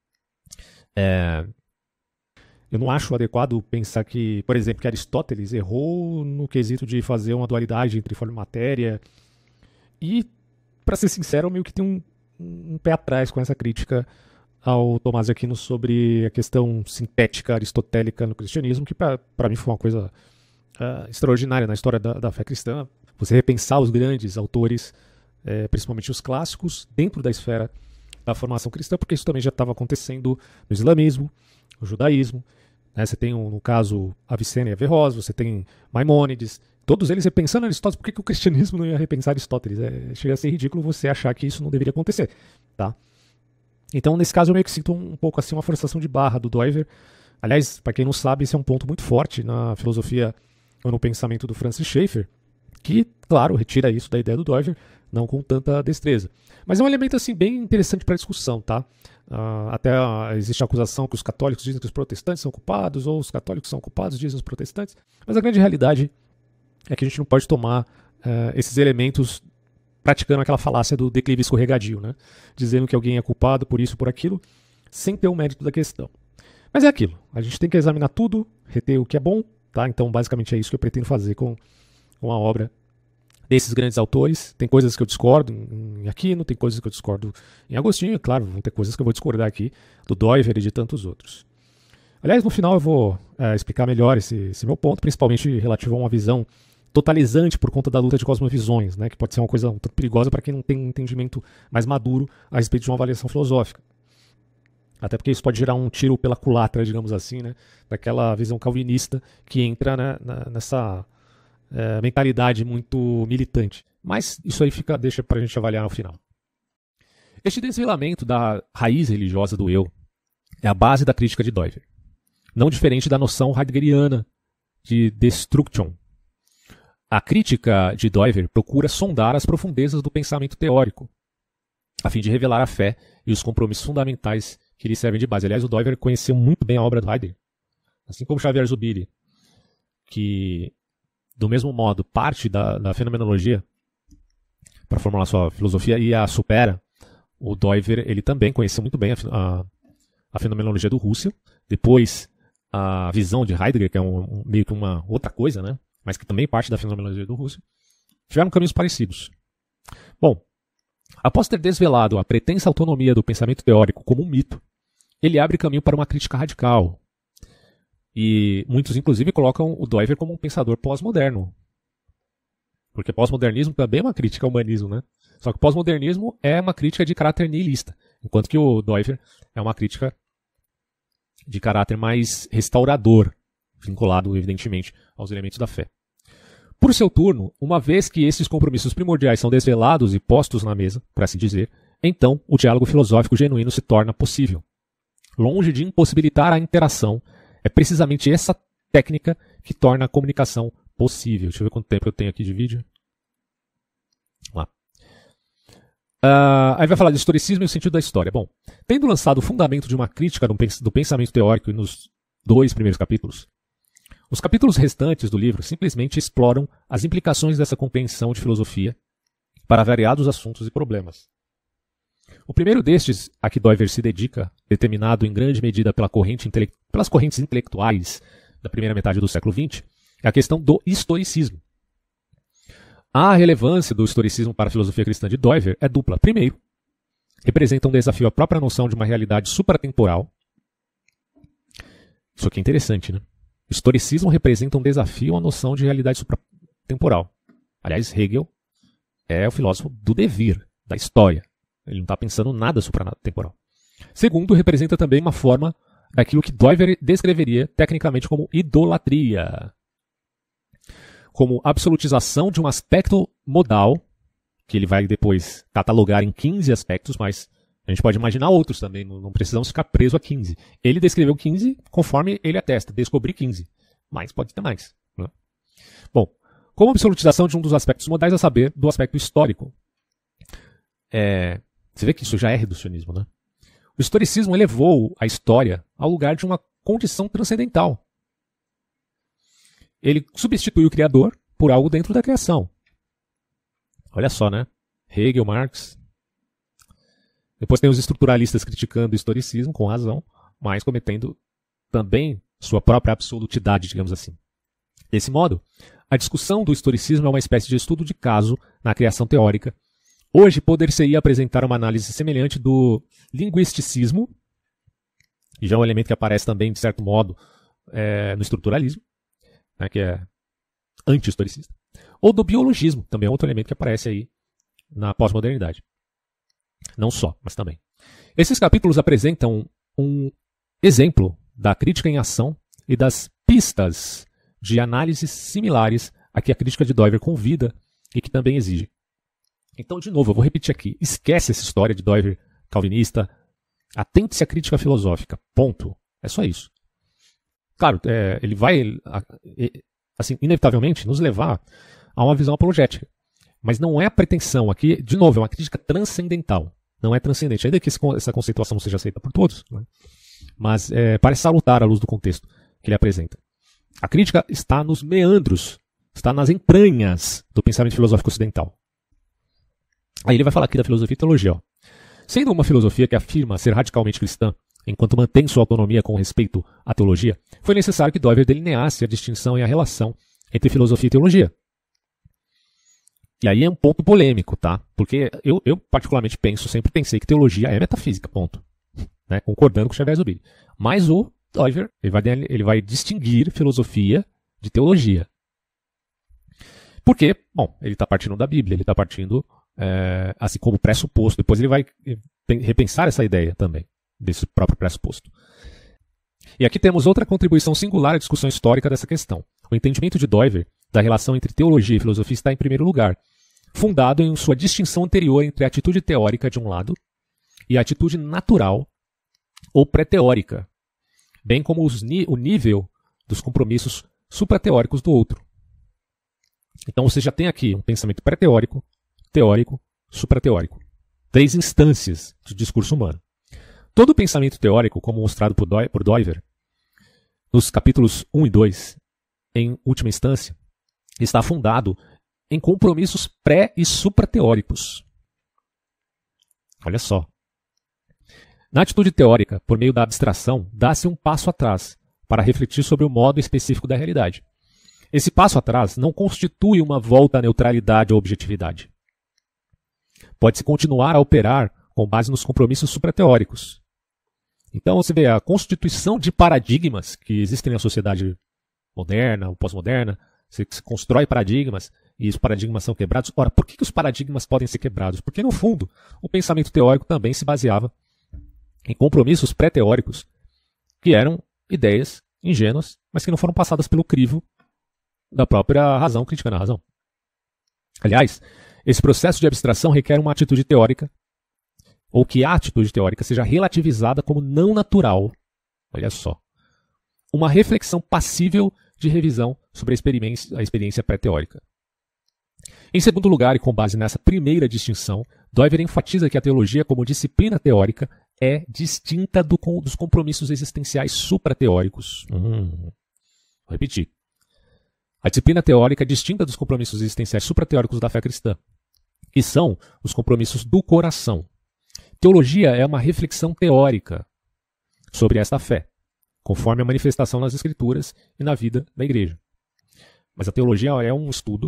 Eu não acho adequado pensar que, por exemplo, que Aristóteles errou no quesito de fazer uma dualidade entre forma e matéria. E, para ser sincero, eu meio que tenho um pé atrás com essa crítica ao Tomás de Aquino sobre a questão sintética aristotélica no cristianismo, que para mim foi uma coisa extraordinária na história da fé cristã. Você repensar os grandes autores, principalmente os clássicos, dentro da esfera da formação cristã, porque isso também já estava acontecendo no islamismo, no judaísmo. Né? Você tem, no caso, Avicena e Averroes, você tem Maimônides, todos eles repensando Aristóteles. Por que o cristianismo não ia repensar Aristóteles? Chega a ser ridículo você achar que isso não deveria acontecer. Tá? Então, nesse caso, eu meio que sinto um pouco assim uma forçação de barra do Doiver. Aliás, para quem não sabe, esse é um ponto muito forte na filosofia ou no pensamento do Francis Schaeffer, que, claro, retira isso da ideia do Doiver, não com tanta destreza. Mas é um elemento assim bem interessante para discussão, tá? Até existe a acusação que os católicos dizem que os protestantes são culpados, ou os católicos são culpados, dizem os protestantes. Mas a grande realidade é que a gente não pode tomar esses elementos praticando aquela falácia do declive escorregadio, né? Dizendo que alguém é culpado por isso, por aquilo, sem ter o mérito da questão. Mas é aquilo, a gente tem que examinar tudo, reter o que é bom, tá? Então basicamente é isso que eu pretendo fazer com a obra desses grandes autores. Tem coisas que eu discordo em Aquino, tem coisas que eu discordo em Agostinho, claro, vão ter coisas que eu vou discordar aqui do Doiver e de tantos outros. Aliás, no final eu vou explicar melhor esse meu ponto, principalmente relativo a uma visão totalizante por conta da luta de cosmovisões, né, que pode ser uma coisa um tanto perigosa para quem não tem um entendimento mais maduro a respeito de uma avaliação filosófica. Até porque isso pode gerar um tiro pela culatra, digamos assim, né, daquela visão calvinista que entra, né, nessa mentalidade muito militante. Mas isso aí deixa para a gente avaliar no final. Este desvelamento da raiz religiosa do eu é a base da crítica de Doiver, não diferente da noção heideggeriana de destruction. A crítica de Doiver procura sondar as profundezas do pensamento teórico, a fim de revelar a fé e os compromissos fundamentais que lhe servem de base. Aliás, o Doiver conheceu muito bem a obra do Heidegger, assim como Xavier Zubiri, que, do mesmo modo, parte da fenomenologia para formular sua filosofia e a supera. O Doiver ele também conheceu muito bem a fenomenologia do Husserl, depois a visão de Heidegger, que é meio que uma outra coisa, né? Mas que também parte da fenomenologia do Husserl, tiveram caminhos parecidos. Bom, após ter desvelado a pretensa autonomia do pensamento teórico como um mito, ele abre caminho para uma crítica radical. E muitos, inclusive, colocam o Doiver como um pensador pós-moderno. Porque pós-modernismo também é uma crítica ao humanismo, né? Só que o pós-modernismo é uma crítica de caráter nihilista, enquanto que o Doiver é uma crítica de caráter mais restaurador, vinculado, evidentemente, aos elementos da fé. Por seu turno, uma vez que esses compromissos primordiais são desvelados e postos na mesa, por assim dizer, então o diálogo filosófico genuíno se torna possível. Longe de impossibilitar a interação, é precisamente essa técnica que torna a comunicação possível. Deixa eu ver quanto tempo eu tenho aqui de vídeo. Vamos lá. Aí vai falar de historicismo e o sentido da história. Bom, tendo lançado o fundamento de uma crítica do pensamento teórico nos 2 primeiros capítulos, os capítulos restantes do livro simplesmente exploram as implicações dessa compreensão de filosofia para variados assuntos e problemas. O primeiro destes, a que Doiver se dedica, determinado em grande medida pelas correntes intelectuais da primeira metade do século XX, é a questão do historicismo. A relevância do historicismo para a filosofia cristã de Doiver é dupla. Primeiro, representa um desafio à própria noção de uma realidade supratemporal. Isso aqui é interessante, né? O historicismo representa um desafio à noção de realidade supratemporal. Aliás, Hegel é o filósofo do devir, da história. Ele não está pensando nada supratemporal. Segundo, representa também uma forma daquilo que Doiver descreveria tecnicamente como idolatria, como absolutização de um aspecto modal, que ele vai depois catalogar em 15 aspectos, mas a gente pode imaginar outros também, não precisamos ficar preso a 15. Ele descreveu 15 conforme ele atesta, descobri 15, mas pode ter mais. Né? Bom, como absolutização de um dos aspectos modais, a saber, do aspecto histórico. Você vê que isso já é reducionismo, né? O historicismo elevou a história ao lugar de uma condição transcendental. Ele substitui o Criador por algo dentro da criação. Olha só, né? Hegel, Marx. Depois tem os estruturalistas criticando o historicismo, com razão, mas cometendo também sua própria absolutidade, digamos assim. Desse modo, a discussão do historicismo é uma espécie de estudo de caso na criação teórica. Hoje poder-se-ia apresentar uma análise semelhante do linguisticismo, que já é um elemento que aparece também, de certo modo, no estruturalismo, né, que é anti-historicista, ou do biologismo, também é outro elemento que aparece aí na pós-modernidade. Não só, mas também. Esses capítulos apresentam um exemplo da crítica em ação e das pistas de análises similares a que a crítica de Doiver convida e que também exige. Então, de novo, eu vou repetir aqui. Esquece essa história de Doiver calvinista. Atente-se à crítica filosófica. Ponto. É só isso. Claro, ele vai, assim, inevitavelmente, nos levar a uma visão apologética. Mas não é a pretensão aqui, de novo, é uma crítica transcendental. Não é transcendente. Ainda que essa conceituação não seja aceita por todos, né? Mas parece salutar à luz do contexto que ele apresenta. A crítica está nos meandros, está nas entranhas do pensamento filosófico ocidental. Aí ele vai falar aqui da filosofia e teologia. Ó. Sendo uma filosofia que afirma ser radicalmente cristã, enquanto mantém sua autonomia com respeito à teologia, foi necessário que Doiver delineasse a distinção e a relação entre filosofia e teologia. E aí é um ponto polêmico, tá? Porque eu particularmente sempre pensei que teologia é metafísica, ponto. Né? Concordando com Xavier Zubiri. Mas o Doiver, ele vai distinguir filosofia de teologia. Porque, bom, ele está partindo da Bíblia, ele está partindo assim como pressuposto. Depois ele vai repensar essa ideia também, desse próprio pressuposto. E aqui temos outra contribuição singular à discussão histórica dessa questão. O entendimento de Doiver da relação entre teologia e filosofia está em primeiro lugar, fundado em sua distinção anterior entre a atitude teórica de um lado e a atitude natural ou pré-teórica, bem como o nível dos compromissos suprateóricos do outro. Então você já tem aqui um pensamento pré-teórico, teórico, suprateórico. 3 instâncias de discurso humano. Todo pensamento teórico, como mostrado por Doiver, nos capítulos 1 e 2, em última instância, está fundado em compromissos pré- e suprateóricos. Olha só. Na atitude teórica, por meio da abstração, dá-se um passo atrás para refletir sobre o modo específico da realidade. Esse passo atrás não constitui uma volta à neutralidade ou objetividade. Pode-se continuar a operar com base nos compromissos suprateóricos. Então você vê a constituição de paradigmas que existem na sociedade moderna ou pós-moderna, você constrói paradigmas e os paradigmas são quebrados. Ora, por que os paradigmas podem ser quebrados? Porque, no fundo, o pensamento teórico também se baseava em compromissos pré-teóricos que eram ideias ingênuas, mas que não foram passadas pelo crivo da própria razão, criticando a razão. Aliás, esse processo de abstração requer uma atitude teórica, ou que a atitude teórica seja relativizada como não natural. Olha só. Uma reflexão passível de revisão sobre a experiência pré-teórica. Em segundo lugar, e com base nessa primeira distinção, Doiver enfatiza que a teologia como disciplina teórica é distinta dos compromissos existenciais suprateóricos. Vou repetir. A disciplina teórica é distinta dos compromissos existenciais suprateóricos da fé cristã, que são os compromissos do coração. Teologia é uma reflexão teórica sobre esta fé, conforme a manifestação nas Escrituras e na vida da igreja. Mas a teologia é um estudo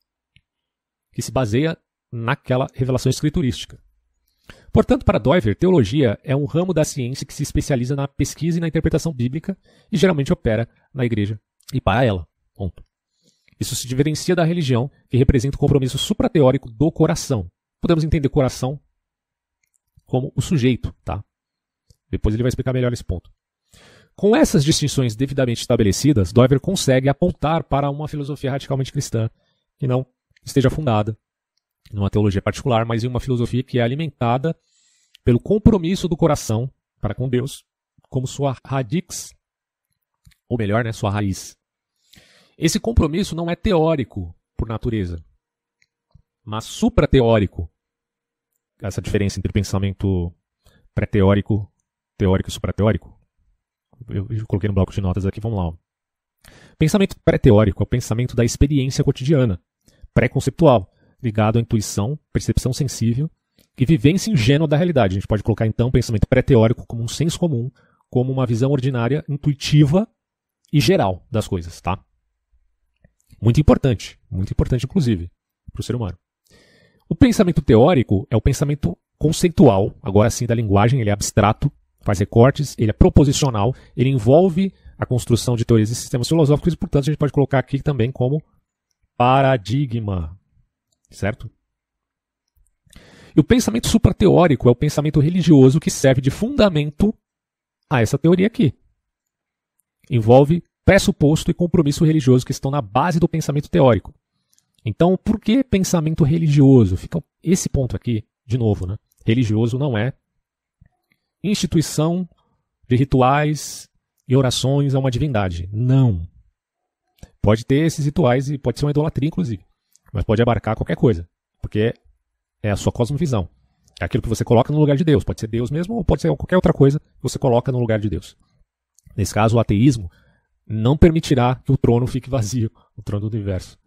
que se baseia naquela revelação escriturística. Portanto, para Doiver, teologia é um ramo da ciência que se especializa na pesquisa e na interpretação bíblica e geralmente opera na igreja e para ela. Ponto. Isso se diferencia da religião, que representa o compromisso suprateórico do coração. Podemos entender coração como o sujeito, tá? Depois ele vai explicar melhor esse ponto. Com essas distinções devidamente estabelecidas, Doiver consegue apontar para uma filosofia radicalmente cristã, que não esteja fundada numa teologia particular, mas em uma filosofia que é alimentada pelo compromisso do coração para com Deus, como sua radix, ou melhor, né, sua raiz. Esse compromisso não é teórico, por natureza, mas suprateórico. Essa diferença entre pensamento pré-teórico, teórico e suprateórico. Eu coloquei no bloco de notas aqui, vamos lá. Pensamento pré-teórico é o pensamento da experiência cotidiana, pré-conceptual, ligado à intuição, percepção sensível e vivência ingênua da realidade. A gente pode colocar, então, o pensamento pré-teórico como um senso comum, como uma visão ordinária, intuitiva e geral das coisas, tá? Muito importante, inclusive, para o ser humano. O pensamento teórico é o pensamento conceitual, agora sim da linguagem, ele é abstrato, faz recortes, ele é proposicional, ele envolve a construção de teorias e sistemas filosóficos e, portanto, a gente pode colocar aqui também como paradigma, certo? E o pensamento suprateórico é o pensamento religioso que serve de fundamento a essa teoria aqui. Envolve pressuposto e compromisso religioso que estão na base do pensamento teórico. Então, por que pensamento religioso? Fica esse ponto aqui, de novo, né? Religioso não é instituição de rituais e orações a uma divindade. Não. Pode ter esses rituais e pode ser uma idolatria, inclusive. Mas pode abarcar qualquer coisa. Porque é a sua cosmovisão. É aquilo que você coloca no lugar de Deus. Pode ser Deus mesmo ou pode ser qualquer outra coisa que você coloca no lugar de Deus. Nesse caso, o ateísmo não permitirá que o trono fique vazio, o trono do universo.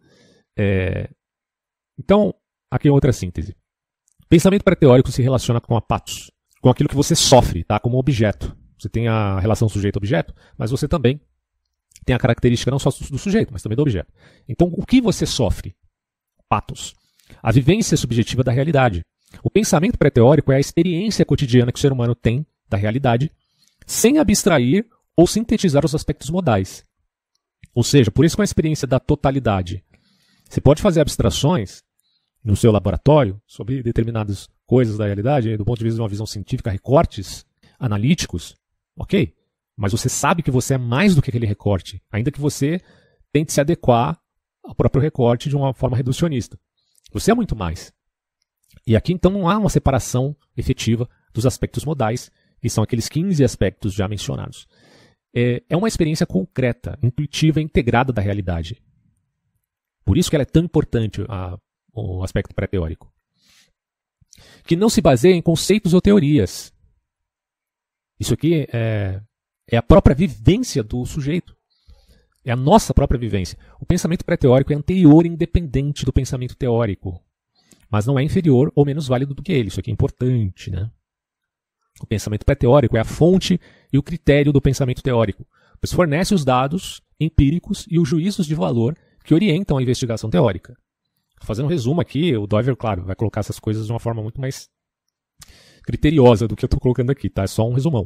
Então, aqui é outra síntese. Pensamento pré-teórico se relaciona com a patos, com aquilo que você sofre, tá? Como objeto. Você tem a relação sujeito-objeto, mas você também tem a característica não só do sujeito, mas também do objeto. Então, o que você sofre? Patos. A vivência subjetiva da realidade. O pensamento pré-teórico é a experiência cotidiana que o ser humano tem da realidade, sem abstrair ou sintetizar os aspectos modais. Ou seja, por isso com a experiência da totalidade. Você pode fazer abstrações no seu laboratório sobre determinadas coisas da realidade, do ponto de vista de uma visão científica, recortes analíticos, ok? Mas você sabe que você é mais do que aquele recorte, ainda que você tente se adequar o próprio recorte de uma forma reducionista. Você é muito mais. E aqui então não há uma separação efetiva dos aspectos modais, que são aqueles 15 aspectos já mencionados. É uma experiência concreta, intuitiva e integrada da realidade. Por isso que ela é tão importante, o aspecto pré-teórico. Que não se baseia em conceitos ou teorias. Isso aqui é a própria vivência do sujeito. É a nossa própria vivência. O pensamento pré-teórico é anterior e independente do pensamento teórico. Mas não é inferior ou menos válido do que ele. Isso aqui é importante, né? O pensamento pré-teórico é a fonte e o critério do pensamento teórico, pois fornece os dados empíricos e os juízos de valor que orientam a investigação teórica. Fazendo um resumo aqui, o Doiver, claro, vai colocar essas coisas de uma forma muito mais criteriosa do que eu estou colocando aqui, tá? É só um resumão.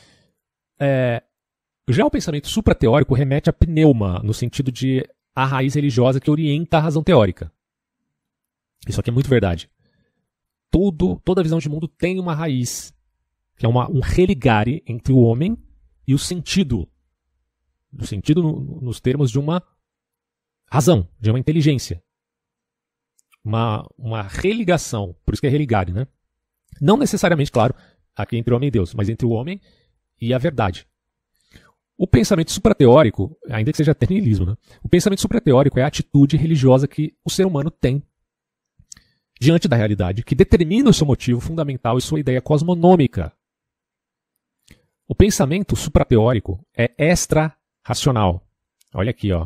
Já o pensamento suprateórico remete a pneuma, no sentido de a raiz religiosa que orienta a razão teórica. Isso aqui é muito verdade. Toda visão de mundo tem uma raiz, que é um religare entre o homem e o sentido. O sentido nos termos de uma razão, de uma inteligência. Uma religação, por isso que é religare, né? Não necessariamente, claro, aqui entre o homem e Deus, mas entre o homem e a verdade. O pensamento suprateórico, ainda que seja até niilismo, né? O pensamento suprateórico é a atitude religiosa que o ser humano tem diante da realidade, que determina o seu motivo fundamental e sua ideia cosmonômica. O pensamento suprateórico é extra-racional. Olha aqui, ó.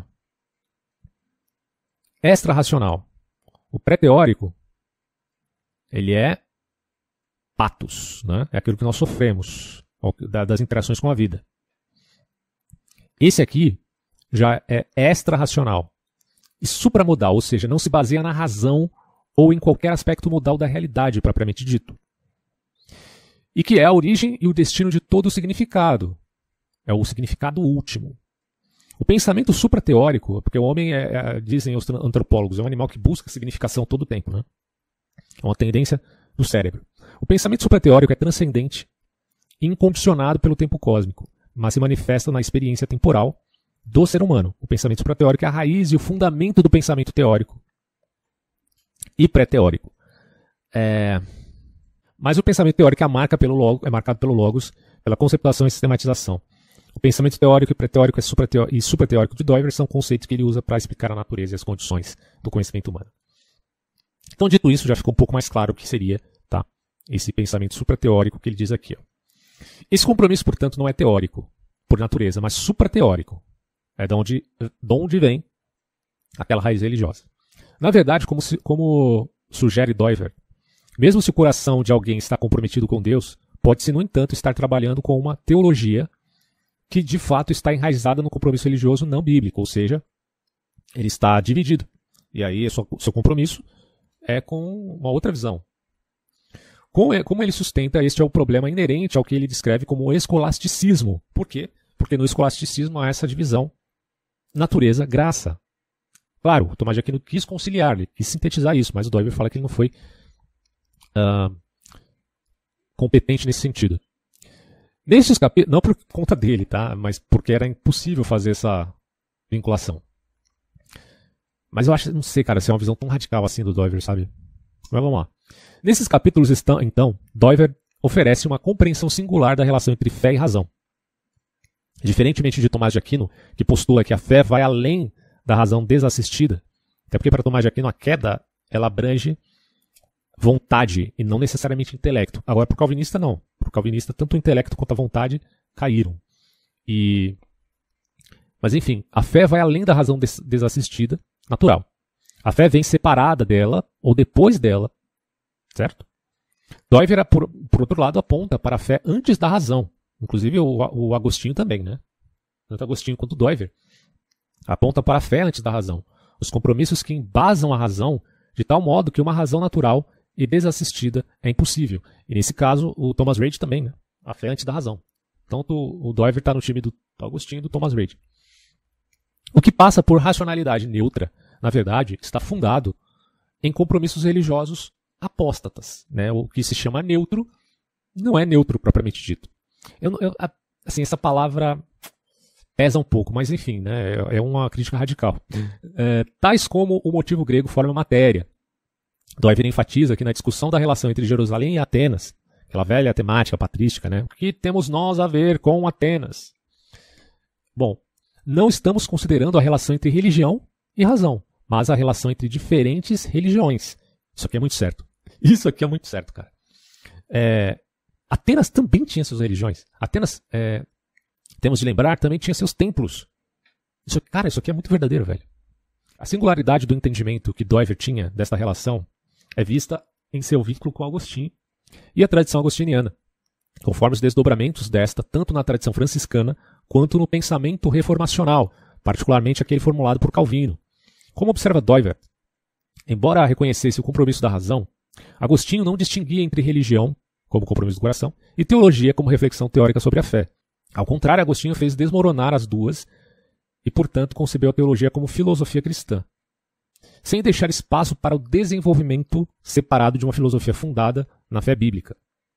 Extra-racional. O pré-teórico, ele é patos, né? É aquilo que nós sofremos das interações com a vida. Esse aqui já é extra-racional e supramodal, ou seja, não se baseia na razão ou em qualquer aspecto modal da realidade, propriamente dito. E que é a origem e o destino de todo o significado. É o significado último. O pensamento suprateórico, porque o homem, dizem os antropólogos, é um animal que busca significação todo o tempo, né? É uma tendência do cérebro. O pensamento suprateórico é transcendente e incondicionado pelo tempo cósmico, mas se manifesta na experiência temporal do ser humano. O pensamento suprateórico é a raiz e o fundamento do pensamento teórico e pré-teórico. Mas o pensamento teórico é marcado pelo logos, pela conceptuação e sistematização. O pensamento teórico e pré-teórico e suprateórico de Doiver são conceitos que ele usa para explicar a natureza e as condições do conhecimento humano. Então, dito isso, já ficou um pouco mais claro o que seria, tá, esse pensamento suprateórico que ele diz aqui. Ó. Esse compromisso, portanto, não é teórico, por natureza, mas suprateórico. É de onde vem aquela raiz religiosa. Na verdade, como sugere Doiver, mesmo se o coração de alguém está comprometido com Deus, pode-se, no entanto, estar trabalhando com uma teologia que, de fato, está enraizada no compromisso religioso não bíblico, ou seja, ele está dividido. E aí, o seu compromisso é com uma outra visão. Como ele sustenta, este é o problema inerente ao que ele descreve como o escolasticismo. Por quê? Porque no escolasticismo há essa divisão natureza, graça. Claro, o Tomás de Aquino quis conciliar, ele quis sintetizar isso, mas o Doiver fala que ele não foi competente nesse sentido. Nesses capítulos, não por conta dele, tá? Mas porque era impossível fazer essa vinculação. Mas eu acho, não sei, cara, se é uma visão tão radical assim do Doiver, sabe? Mas vamos lá. Nesses capítulos, então, Doiver oferece uma compreensão singular da relação entre fé e razão. Diferentemente de Tomás de Aquino, que postula que a fé vai além da razão desassistida, até porque para Tomás de Aquino a queda ela abrange vontade e não necessariamente intelecto. Agora, para o calvinista, não. Para o calvinista, tanto o intelecto quanto a vontade caíram. Mas, enfim, a fé vai além da razão desassistida, natural. A fé vem separada dela ou depois dela, certo? Doiver, por outro lado, aponta para a fé antes da razão. Inclusive o Agostinho também, né? Tanto Agostinho quanto Doiver aponta para a fé antes da razão. Os compromissos que embasam a razão de tal modo que uma razão natural e desassistida é impossível. E nesse caso, o Thomas Reid também, né? A fé antes da razão. Então o Doiver está no time do Agostinho e do Thomas Reid. O que passa por racionalidade neutra, na verdade, está fundado em compromissos religiosos apóstatas. Né? O que se chama neutro não é neutro propriamente dito. Assim, essa palavra pesa um pouco, mas enfim, né, é uma crítica radical. Tais como o motivo grego forma matéria. Doiver enfatiza que na discussão da relação entre Jerusalém e Atenas, aquela velha temática patrística, né, o que temos nós a ver com Atenas? Bom, não estamos considerando a relação entre religião e razão, mas a relação entre diferentes religiões. Isso aqui é muito certo. Isso aqui é muito certo, cara. Atenas também tinha suas religiões. Atenas, temos de lembrar, também tinha seus templos. Isso aqui é muito verdadeiro, velho. A singularidade do entendimento que Doiver tinha desta relação é vista em seu vínculo com Agostinho e a tradição agostiniana, conforme os desdobramentos desta, tanto na tradição franciscana quanto no pensamento reformacional, particularmente aquele formulado por Calvino. Como observa Doiver, embora reconhecesse o compromisso da razão, Agostinho não distinguia entre religião, como compromisso do coração, e teologia como reflexão teórica sobre a fé. Ao contrário, Agostinho fez desmoronar as duas e, portanto, concebeu a teologia como filosofia cristã, sem deixar espaço para o desenvolvimento separado de uma filosofia fundada na fé bíblica.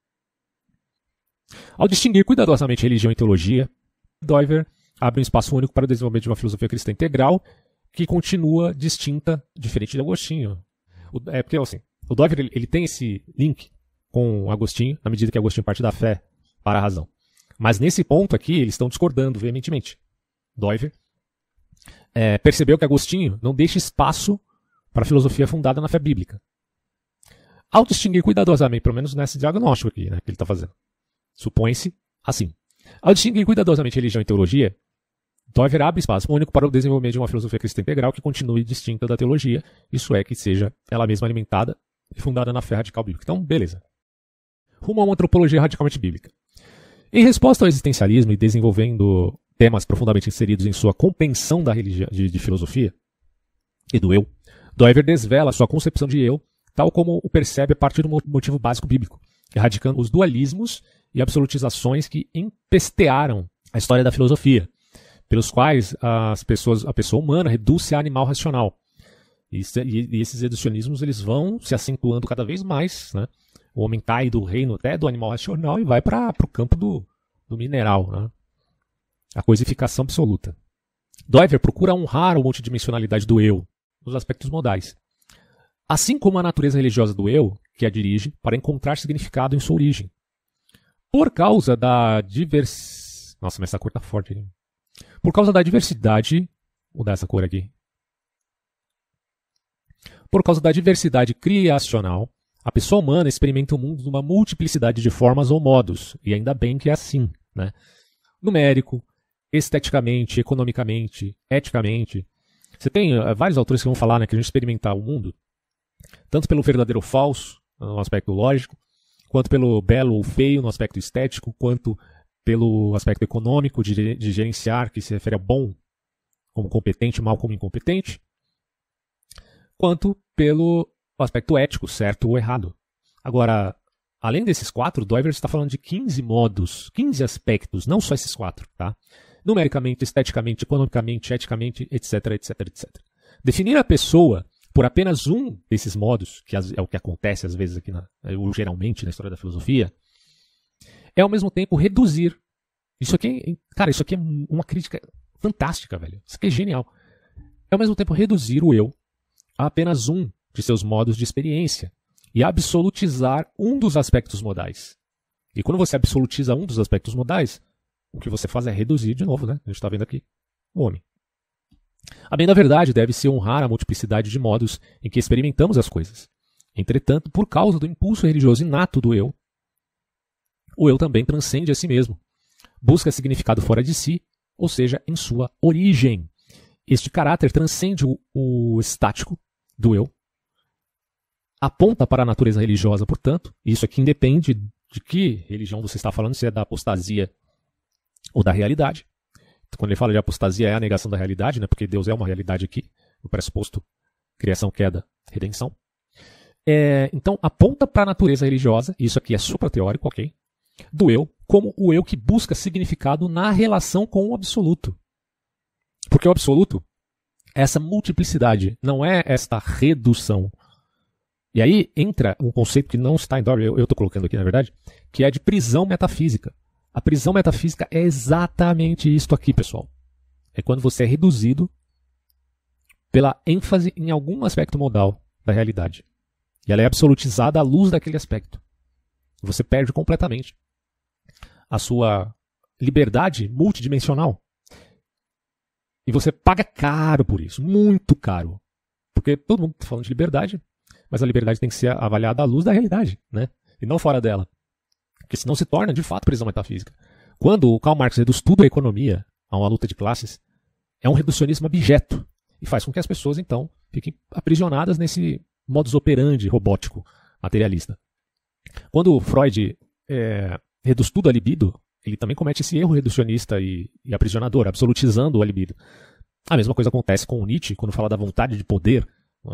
Ao distinguir cuidadosamente religião e teologia, Doiver abre um espaço único para o desenvolvimento de uma filosofia cristã integral que continua distinta, diferente de Agostinho. Porque, assim, o Doiver ele tem esse link com Agostinho, na medida que Agostinho parte da fé para a razão. Mas nesse ponto aqui, eles estão discordando veementemente. Doiver percebeu que Agostinho não deixa espaço para a filosofia fundada na fé bíblica. Ao distinguir cuidadosamente, pelo menos nesse diagnóstico aqui, né, que ele está fazendo, supõe-se assim. Ao distinguir cuidadosamente religião e teologia, Doiver abre espaço único para o desenvolvimento de uma filosofia cristã integral que continue distinta da teologia, isso é, que seja ela mesma alimentada e fundada na fé radical bíblica. Então, beleza. Rumo a uma antropologia radicalmente bíblica. Em resposta ao existencialismo e desenvolvendo temas profundamente inseridos em sua compreensão da religião, de filosofia e do eu, Doiver desvela sua concepção de eu, tal como o percebe a partir do motivo básico bíblico, erradicando os dualismos e absolutizações que empestearam a história da filosofia, pelos quais a pessoa humana reduz-se a animal racional. E esses reducionismos eles vão se acentuando cada vez mais, né? O homem cai do reino até do animal racional e vai para o campo do mineral, né? A coisificação absoluta. Doiver procura honrar a multidimensionalidade do eu nos aspectos modais, assim como a natureza religiosa do eu, que a dirige para encontrar significado em sua origem. Por causa da diversidade... Nossa, mas essa cor tá forte aqui. Por causa da diversidade... Vou mudar essa cor aqui. Por causa da diversidade criacional, a pessoa humana experimenta o mundo numa multiplicidade de formas ou modos, e ainda bem que é assim, né? Numérico, esteticamente, economicamente, eticamente. Você tem vários autores que vão falar, né, que a gente experimenta o mundo, tanto pelo verdadeiro ou falso, no aspecto lógico, quanto pelo belo ou feio, no aspecto estético, quanto pelo aspecto econômico, de gerenciar, que se refere a bom como competente, mal como incompetente, quanto pelo aspecto ético, certo ou errado. Agora, além desses 4, Doiver está falando de 15 modos, 15 aspectos, não só esses 4, tá? Numericamente, esteticamente, economicamente, eticamente, etc, etc, etc. Definir a pessoa por apenas um desses modos, que é o que acontece às vezes aqui, ou geralmente na história da filosofia, é ao mesmo tempo reduzir. Isso aqui é uma crítica fantástica, velho. Isso aqui é genial. É ao mesmo tempo reduzir o eu a apenas um de seus modos de experiência e absolutizar um dos aspectos modais. E quando você absolutiza um dos aspectos modais, o que você faz é reduzir de novo, né? A gente está vendo aqui o homem. A bem da verdade deve-se honrar a multiplicidade de modos em que experimentamos as coisas. Entretanto, por causa do impulso religioso inato do eu, o eu também transcende a si mesmo. Busca significado fora de si, ou seja, em sua origem. Este caráter transcende o estático do eu, aponta para a natureza religiosa, portanto, isso aqui independe de que religião você está falando, se é da apostasia ou da realidade. Quando ele fala de apostasia, é a negação da realidade, né? Porque Deus é uma realidade aqui, no pressuposto criação, queda, redenção. Então, aponta para a natureza religiosa, isso aqui é suprateórico, ok? Do eu, como o eu que busca significado na relação com o absoluto. Porque o absoluto é essa multiplicidade, não é esta redução. E aí entra um conceito que não está em Doiver, eu estou colocando aqui na verdade, que é de prisão metafísica. A prisão metafísica é exatamente isto aqui, pessoal. é quando você é reduzido pela ênfase em algum aspecto modal da realidade. E ela é absolutizada à luz daquele aspecto. Você perde completamente a sua liberdade multidimensional. E você paga caro por isso, muito caro. Porque todo mundo está falando de liberdade, mas a liberdade tem que ser avaliada à luz da realidade, né? E não fora dela. Porque senão se torna, de fato, prisão metafísica. Quando o Karl Marx reduz tudo a economia a uma luta de classes, é um reducionismo abjeto. E faz com que as pessoas, então, fiquem aprisionadas nesse modus operandi robótico, materialista. Quando Freud reduz tudo a libido, ele também comete esse erro reducionista e aprisionador, absolutizando a libido. A mesma coisa acontece com o Nietzsche, quando fala da vontade de poder, né?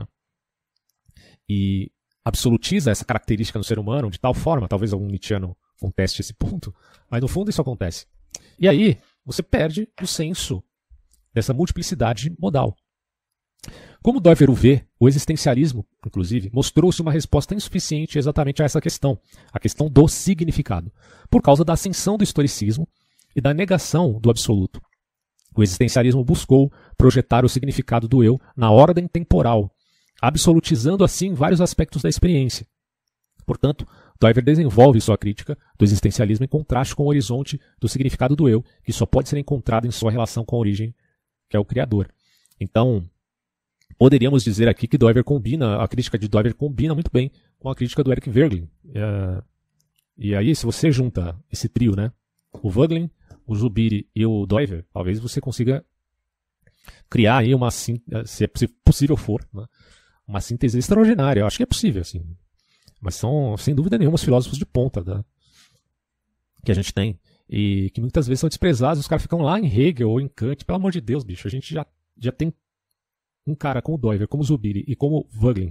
E absolutiza essa característica no ser humano de tal forma, talvez algum nietzschiano conteste esse ponto, mas no fundo isso acontece. E aí você perde o senso dessa multiplicidade modal. Como Doiver o vê, o existencialismo, inclusive, mostrou-se uma resposta insuficiente exatamente a essa questão, a questão do significado, por causa da ascensão do historicismo e da negação do absoluto. O existencialismo buscou projetar o significado do eu na ordem temporal, absolutizando assim vários aspectos da experiência. Portanto, Doiver desenvolve sua crítica do existencialismo em contraste com o horizonte do significado do eu, que só pode ser encontrado em sua relação com a origem, que é o Criador. Então, poderíamos dizer aqui que Doiver combina, a crítica de Doiver combina muito bem com a crítica do Eric Voegelin. E aí, se você junta esse trio, né, o Voegelin, o Zubiri e o Doiver, talvez você consiga criar aí uma síntese, se possível for, né, uma síntese extraordinária. Eu acho que é possível, assim. Mas são, sem dúvida nenhuma, os filósofos de ponta que a gente tem. E que muitas vezes são desprezados. Os caras ficam lá em Hegel ou em Kant. Pelo amor de Deus, bicho. A gente já tem um cara como o Doiver, como o Zubiri e como o Voegelin,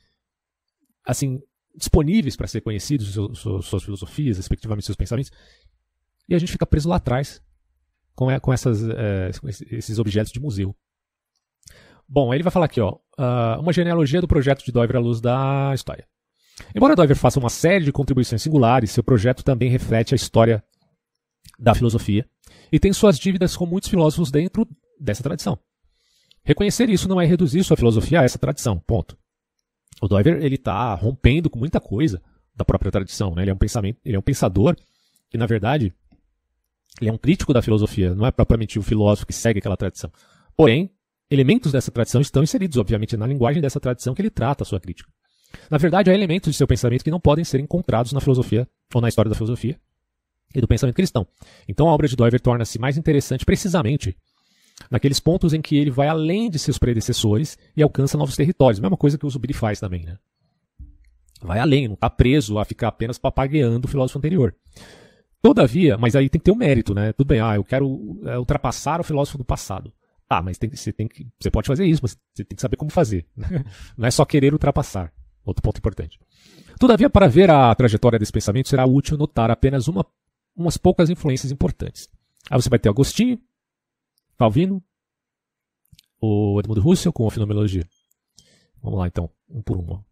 assim, disponíveis para ser conhecidos, suas filosofias, respectivamente seus pensamentos. E a gente fica preso lá atrás com esses objetos de museu. Bom, aí ele vai falar aqui, ó, uma genealogia do projeto de Doiver à luz da história. Embora Doiver faça uma série de contribuições singulares, seu projeto também reflete a história da filosofia e tem suas dívidas com muitos filósofos dentro dessa tradição. Reconhecer isso não é reduzir sua filosofia a essa tradição, ponto. O Doiver está rompendo com muita coisa da própria tradição, né? Ele é um pensador que, na verdade, ele é um crítico da filosofia, não é propriamente o filósofo que segue aquela tradição. Porém, elementos dessa tradição estão inseridos, obviamente, na linguagem dessa tradição que ele trata a sua crítica. Na verdade, há elementos de seu pensamento que não podem ser encontrados na filosofia ou na história da filosofia e do pensamento cristão. Então a obra de Doiver torna-se mais interessante precisamente naqueles pontos em que ele vai além de seus predecessores e alcança novos territórios. Mesma coisa que o Zubiri faz também, né? Vai além, não está preso a ficar apenas papagueando o filósofo anterior. Todavia, mas aí tem que ter um mérito, né? Tudo bem, eu quero ultrapassar o filósofo do passado. Tá, mas você pode fazer isso, mas você tem que saber como fazer. Não é só querer ultrapassar. Outro ponto importante. Todavia, para ver a trajetória desse pensamento, será útil notar apenas umas poucas influências importantes. Aí você vai ter Agostinho, Calvino, o Edmund Husserl com a fenomenologia. Vamos lá, então, um por um.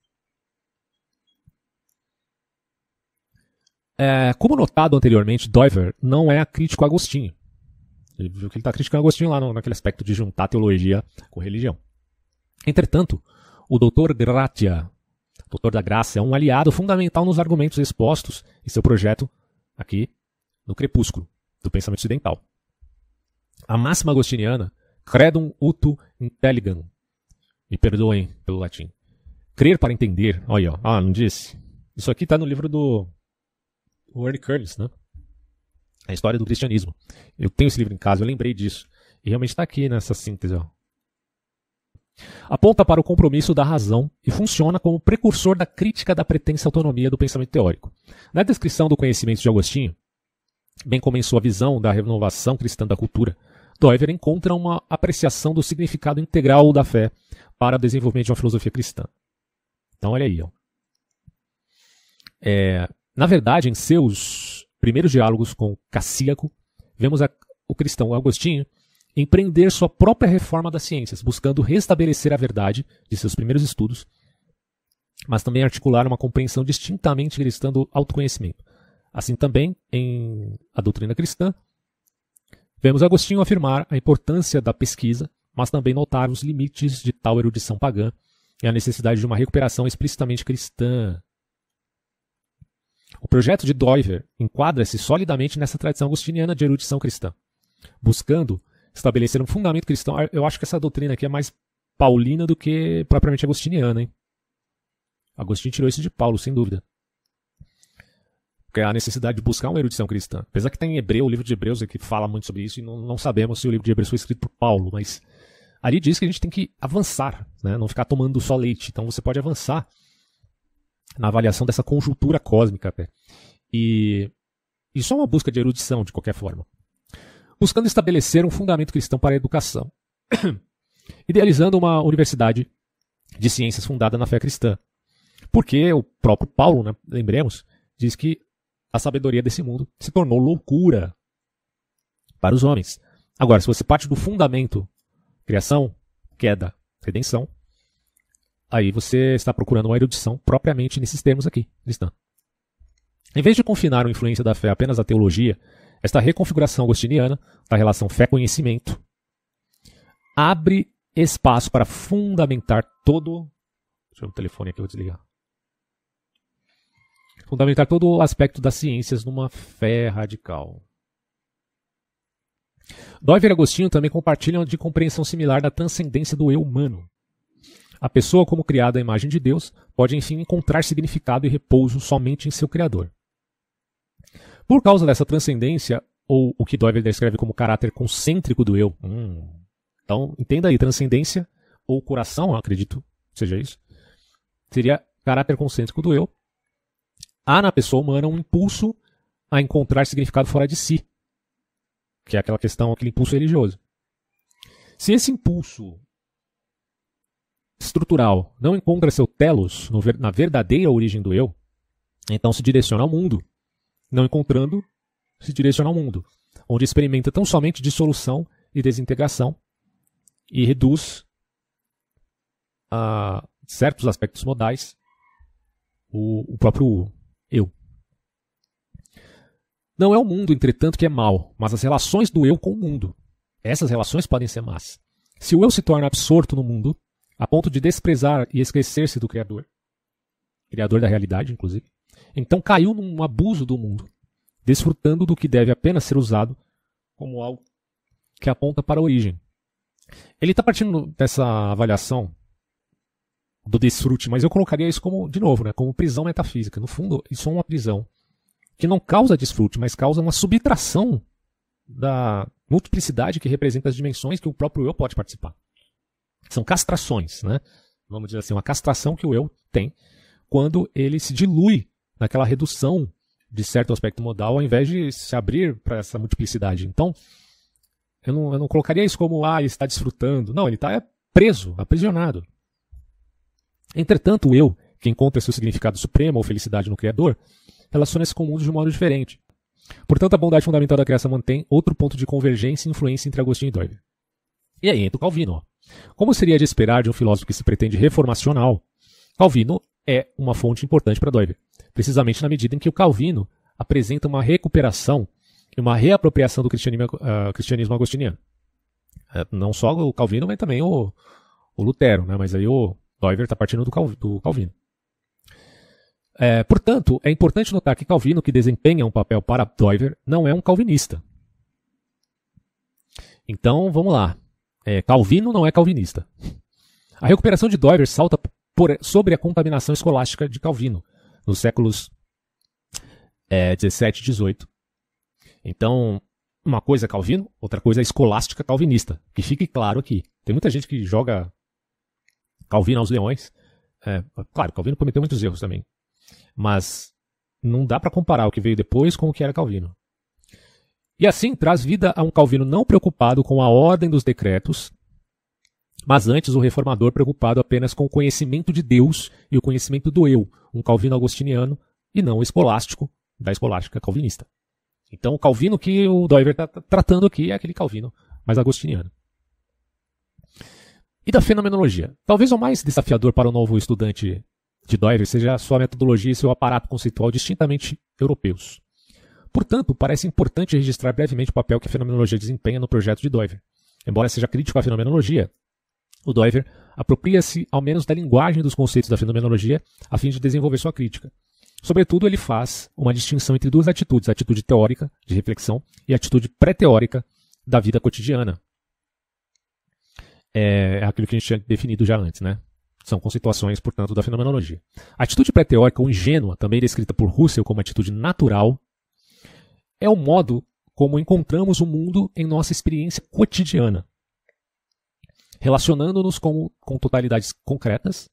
Como notado anteriormente, Doiver não é crítico a Agostinho. Ele viu que ele está criticando Agostinho lá naquele aspecto de juntar teologia com religião. Entretanto, o Dr. Gratia, Doutor da Graça, é um aliado fundamental nos argumentos expostos em seu projeto aqui no Crepúsculo, do pensamento ocidental. A máxima agostiniana, credum utu intelligam, me perdoem pelo latim, crer para entender, olha, não disse? Isso aqui está no livro do Warren Curtis, né? A história do cristianismo. Eu tenho esse livro em casa, eu lembrei disso. E realmente está aqui nessa síntese, ó. Aponta para o compromisso da razão e funciona como precursor da crítica da pretensa autonomia do pensamento teórico. Na descrição do conhecimento de Agostinho, bem como em sua visão da renovação cristã da cultura, Doiver encontra uma apreciação do significado integral da fé para o desenvolvimento de uma filosofia cristã. Então, olha aí. Ó. Na verdade, em seus primeiros diálogos com Cassíaco, vemos o cristão Agostinho empreender sua própria reforma das ciências, buscando restabelecer a verdade de seus primeiros estudos, mas também articular uma compreensão distintamente cristã do autoconhecimento. Assim também, em A Doutrina Cristã, Vemos Agostinho afirmar a importância da pesquisa, mas também notar os limites de tal erudição pagã e a necessidade de uma recuperação explicitamente cristã. O projeto de Doiver enquadra-se solidamente nessa tradição agostiniana de erudição cristã, buscando estabelecer um fundamento cristão. Eu acho que essa doutrina aqui é mais paulina do que propriamente agostiniana, hein? Agostinho tirou isso de Paulo, sem dúvida. Porque é a necessidade de buscar uma erudição cristã. Apesar que tem em Hebreu, o livro de Hebreus que fala muito sobre isso, e não sabemos se o livro de Hebreus foi escrito por Paulo, mas ali diz que a gente tem que avançar, né? Não ficar tomando só leite. Então você pode avançar na avaliação dessa conjuntura cósmica até. E isso é uma busca de erudição, de qualquer forma. Buscando estabelecer um fundamento cristão para a educação. Idealizando uma universidade de ciências fundada na fé cristã. Porque o próprio Paulo, né, lembremos, diz que a sabedoria desse mundo se tornou loucura para os homens. Agora, se você parte do fundamento, criação, queda, redenção, aí você está procurando uma erudição propriamente nesses termos aqui, cristã. Em vez de confinar a influência da fé apenas à teologia, esta reconfiguração agostiniana da relação fé-conhecimento abre espaço para fundamentar todo... Deixa eu ver o telefone aqui, eu vou desligar. Fundamentar todo o aspecto das ciências numa fé radical. Doiver e Agostinho também compartilham de compreensão similar da transcendência do eu humano. A pessoa, como criada à imagem de Deus, pode enfim encontrar significado e repouso somente em seu Criador. Por causa dessa transcendência, ou o que Doiver descreve como caráter concêntrico do eu. Então, entenda aí, transcendência ou coração, acredito que seja isso, seria caráter concêntrico do eu. Há na pessoa humana um impulso a encontrar significado fora de si, que é aquela questão, aquele impulso religioso. Se esse impulso estrutural não encontra seu telos na verdadeira origem do eu, então se direciona ao mundo. Não encontrando, se direciona ao mundo, onde experimenta tão somente dissolução e desintegração e reduz a certos aspectos modais o próprio eu. Não é o mundo, entretanto, que é mau, mas as relações do eu com o mundo. Essas relações podem ser más. Se o eu se torna absorto no mundo, a ponto de desprezar e esquecer-se do Criador da realidade, inclusive, então caiu num abuso do mundo, desfrutando do que deve apenas ser usado como algo que aponta para a origem. Ele está partindo dessa avaliação do desfrute, mas eu colocaria isso como, de novo, né, como prisão metafísica. No fundo, isso é uma prisão que não causa desfrute, mas causa uma subtração da multiplicidade que representa as dimensões que o próprio eu pode participar. São castrações, né? Vamos dizer assim, uma castração que o eu tem quando ele se dilui naquela redução de certo aspecto modal, ao invés de se abrir para essa multiplicidade. Então, eu não colocaria isso como, ele está desfrutando. Não, ele está preso, aprisionado. Entretanto, o eu, que encontra seu significado supremo ou felicidade no Criador, relaciona-se com o mundo de um modo diferente. Portanto, a bondade fundamental da criação mantém outro ponto de convergência e influência entre Agostinho e Doiver. E aí entra o Calvino. Como seria de esperar de um filósofo que se pretende reformacional, Calvino é uma fonte importante para Doiver, precisamente na medida em que o Calvino apresenta uma recuperação e uma reapropriação do cristianismo agostiniano. Não só o Calvino, mas também o Lutero, né? Mas aí o Doiver está partindo do Calvino. Portanto, é importante notar que Calvino, que desempenha um papel para Doiver, não é um calvinista. Então, vamos lá. Calvino não é calvinista. A recuperação de Doiver salta sobre a contaminação escolástica de Calvino, nos séculos 17 e 18. Então, uma coisa é Calvino, outra coisa é escolástica calvinista. Que fique claro aqui. Tem muita gente que joga Calvino aos leões. Claro, Calvino cometeu muitos erros também. Mas não dá para comparar o que veio depois com o que era Calvino. E assim traz vida a um Calvino não preocupado com a ordem dos decretos, mas antes o reformador preocupado apenas com o conhecimento de Deus e o conhecimento do eu, um Calvino agostiniano e não o escolástico da escolástica calvinista. Então o Calvino que o Doiver está tratando aqui é aquele Calvino mais agostiniano. E da fenomenologia. Talvez o mais desafiador para o novo estudante de Doiver seja a sua metodologia e seu aparato conceitual distintamente europeus. Portanto, parece importante registrar brevemente o papel que a fenomenologia desempenha no projeto de Doiver. Embora seja crítico à fenomenologia, o Doiver apropria-se ao menos da linguagem dos conceitos da fenomenologia a fim de desenvolver sua crítica. Sobretudo, ele faz uma distinção entre duas atitudes, a atitude teórica, de reflexão, e a atitude pré-teórica da vida cotidiana. É aquilo que a gente tinha definido já antes, né? São conceituações, portanto, da fenomenologia. A atitude pré-teórica ou ingênua, também descrita por Husserl como atitude natural, é o modo como encontramos o mundo em nossa experiência cotidiana, relacionando-nos com totalidades concretas,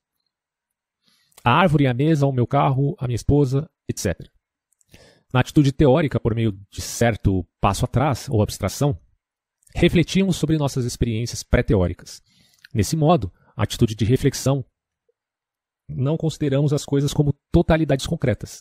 a árvore, a mesa, o meu carro, a minha esposa, etc. Na atitude teórica, por meio de certo passo atrás, ou abstração, refletimos sobre nossas experiências pré-teóricas. Nesse modo, a atitude de reflexão, não consideramos as coisas como totalidades concretas.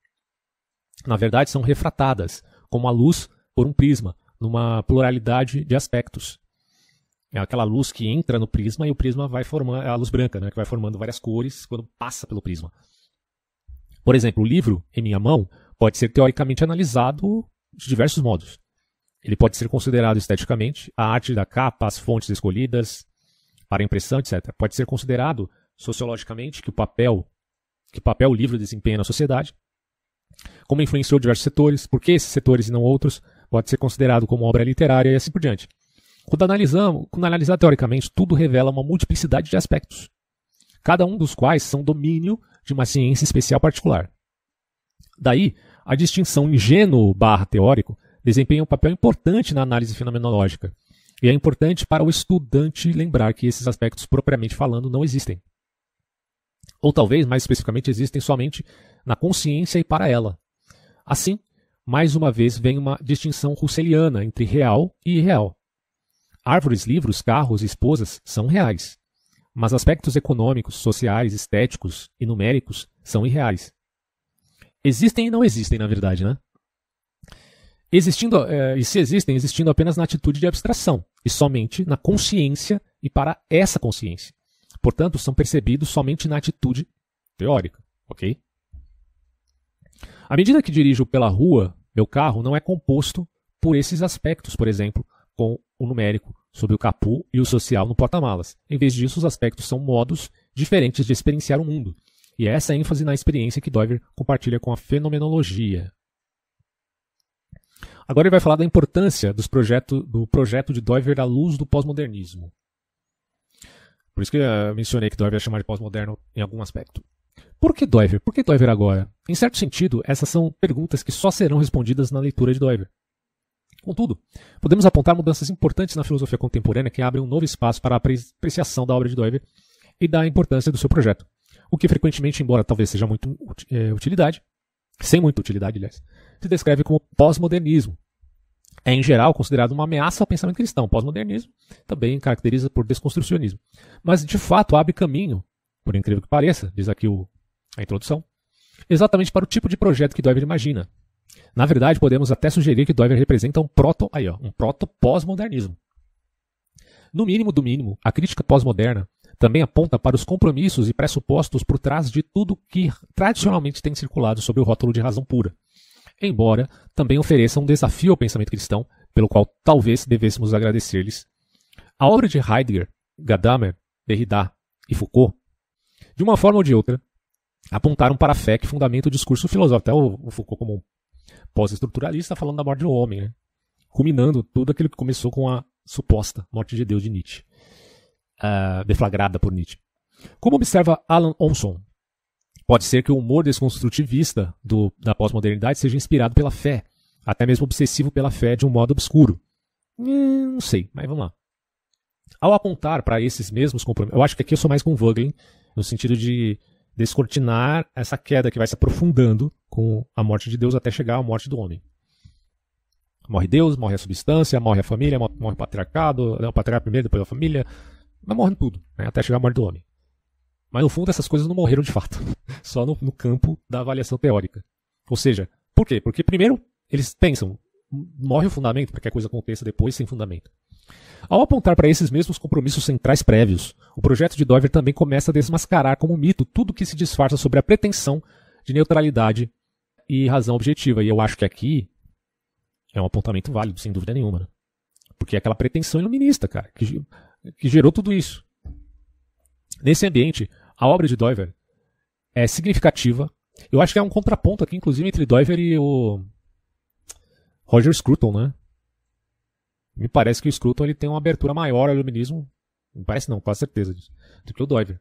Na verdade, são refratadas, como a luz por um prisma, numa pluralidade de aspectos. É aquela luz que entra no prisma e o prisma vai formando, é a luz branca, né, que vai formando várias cores quando passa pelo prisma. Por exemplo, o livro em minha mão pode ser teoricamente analisado de diversos modos. Ele pode ser considerado esteticamente, a arte da capa, as fontes escolhidas para impressão, etc. Pode ser considerado sociologicamente que papel o livro desempenha na sociedade, como influenciou diversos setores, por que esses setores e não outros, pode ser considerado como obra literária e assim por diante. Quando analisar teoricamente, tudo revela uma multiplicidade de aspectos, cada um dos quais são domínio de uma ciência especial particular. Daí, a distinção ingênuo/teórico desempenha um papel importante na análise fenomenológica, e é importante para o estudante lembrar que esses aspectos, propriamente falando, não existem. Ou talvez, mais especificamente, existem somente na consciência e para ela. Assim, mais uma vez, vem uma distinção russeliana entre real e irreal. Árvores, livros, carros e esposas são reais, mas aspectos econômicos, sociais, estéticos e numéricos são irreais. Existem e não existem, na verdade, né? E se existem, existindo apenas na atitude de abstração, e somente na consciência e para essa consciência. Portanto, são percebidos somente na atitude teórica, ok? À medida que dirijo pela rua, meu carro não é composto por esses aspectos, por exemplo, com o numérico sobre o capô e o social no porta-malas. Em vez disso, os aspectos são modos diferentes de experienciar o mundo. E é essa ênfase na experiência que Doiver compartilha com a fenomenologia. Agora ele vai falar da importância do projeto de Doiver à luz do pós-modernismo. Por isso que eu mencionei que Doiver ia chamar de pós-moderno em algum aspecto. Por que Doiver? Por que Doiver agora? Em certo sentido, essas são perguntas que só serão respondidas na leitura de Doiver. Contudo, podemos apontar mudanças importantes na filosofia contemporânea que abrem um novo espaço para a apreciação da obra de Doiver e da importância do seu projeto. O que frequentemente, embora talvez seja sem muita utilidade, aliás, se descreve como pós-modernismo. É, em geral, considerado uma ameaça ao pensamento cristão. Pós-modernismo também caracteriza por desconstrucionismo. Mas, de fato, abre caminho, por incrível que pareça, diz aqui a introdução, exatamente para o tipo de projeto que Doiver imagina. Na verdade, podemos até sugerir que Doiver representa um proto-pós-modernismo. No mínimo do mínimo, a crítica pós-moderna também aponta para os compromissos e pressupostos por trás de tudo que tradicionalmente tem circulado sob o rótulo de razão pura, embora também ofereça um desafio ao pensamento cristão, pelo qual talvez devêssemos agradecer-lhes. A obra de Heidegger, Gadamer, Derrida e Foucault, de uma forma ou de outra, apontaram para a fé que fundamenta o discurso filosófico. Até o Foucault, como um pós-estruturalista, falando da morte do homem, né? Culminando tudo aquilo que começou com a suposta morte de Deus de Nietzsche, deflagrada por Nietzsche. Como observa Alan Onson, pode ser que o humor desconstrutivista da pós-modernidade seja inspirado pela fé, até mesmo obsessivo pela fé de um modo obscuro. Não sei, mas vamos lá. Ao apontar para esses mesmos compromissos, eu acho que aqui eu sou mais com Vogelin, no sentido de descortinar essa queda que vai se aprofundando com a morte de Deus até chegar à morte do homem. Morre Deus, morre a substância, morre a família, morre o patriarcado, o patriarca primeiro, depois a família, mas morre tudo, né, até chegar à morte do homem. Mas no fundo essas coisas não morreram de fato, só no campo da avaliação teórica. Ou seja, por quê? Porque primeiro eles pensam, morre o fundamento para que a coisa aconteça depois sem fundamento. Ao apontar para esses mesmos compromissos centrais prévios, o projeto de Doiver também começa a desmascarar como mito tudo que se disfarça sobre a pretensão de neutralidade e razão objetiva. E eu acho que aqui É um apontamento válido, sem dúvida nenhuma. Né? Porque é aquela pretensão iluminista, cara, que gerou tudo isso. Nesse ambiente, a obra de Doiver é significativa. Eu acho que é um contraponto aqui, inclusive, entre Doiver e o Roger Scruton, né? Me parece que o Scruton ele tem uma abertura maior ao iluminismo, não parece não, com certeza disso, do que o Doiver.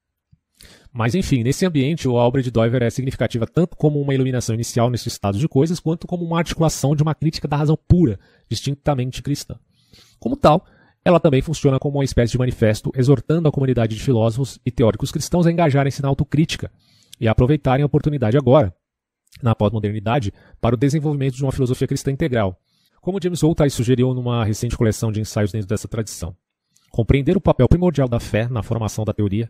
Mas enfim, nesse ambiente, a obra de Doiver é significativa tanto como uma iluminação inicial nesse estado de coisas, quanto como uma articulação de uma crítica da razão pura, distintamente cristã. Como tal, ela também funciona como uma espécie de manifesto, exortando a comunidade de filósofos e teóricos cristãos a engajarem-se na autocrítica e a aproveitarem a oportunidade agora, na pós-modernidade, para o desenvolvimento de uma filosofia cristã integral, como James Holthaus sugeriu numa recente coleção de ensaios dentro dessa tradição. Compreender o papel primordial da fé na formação da teoria,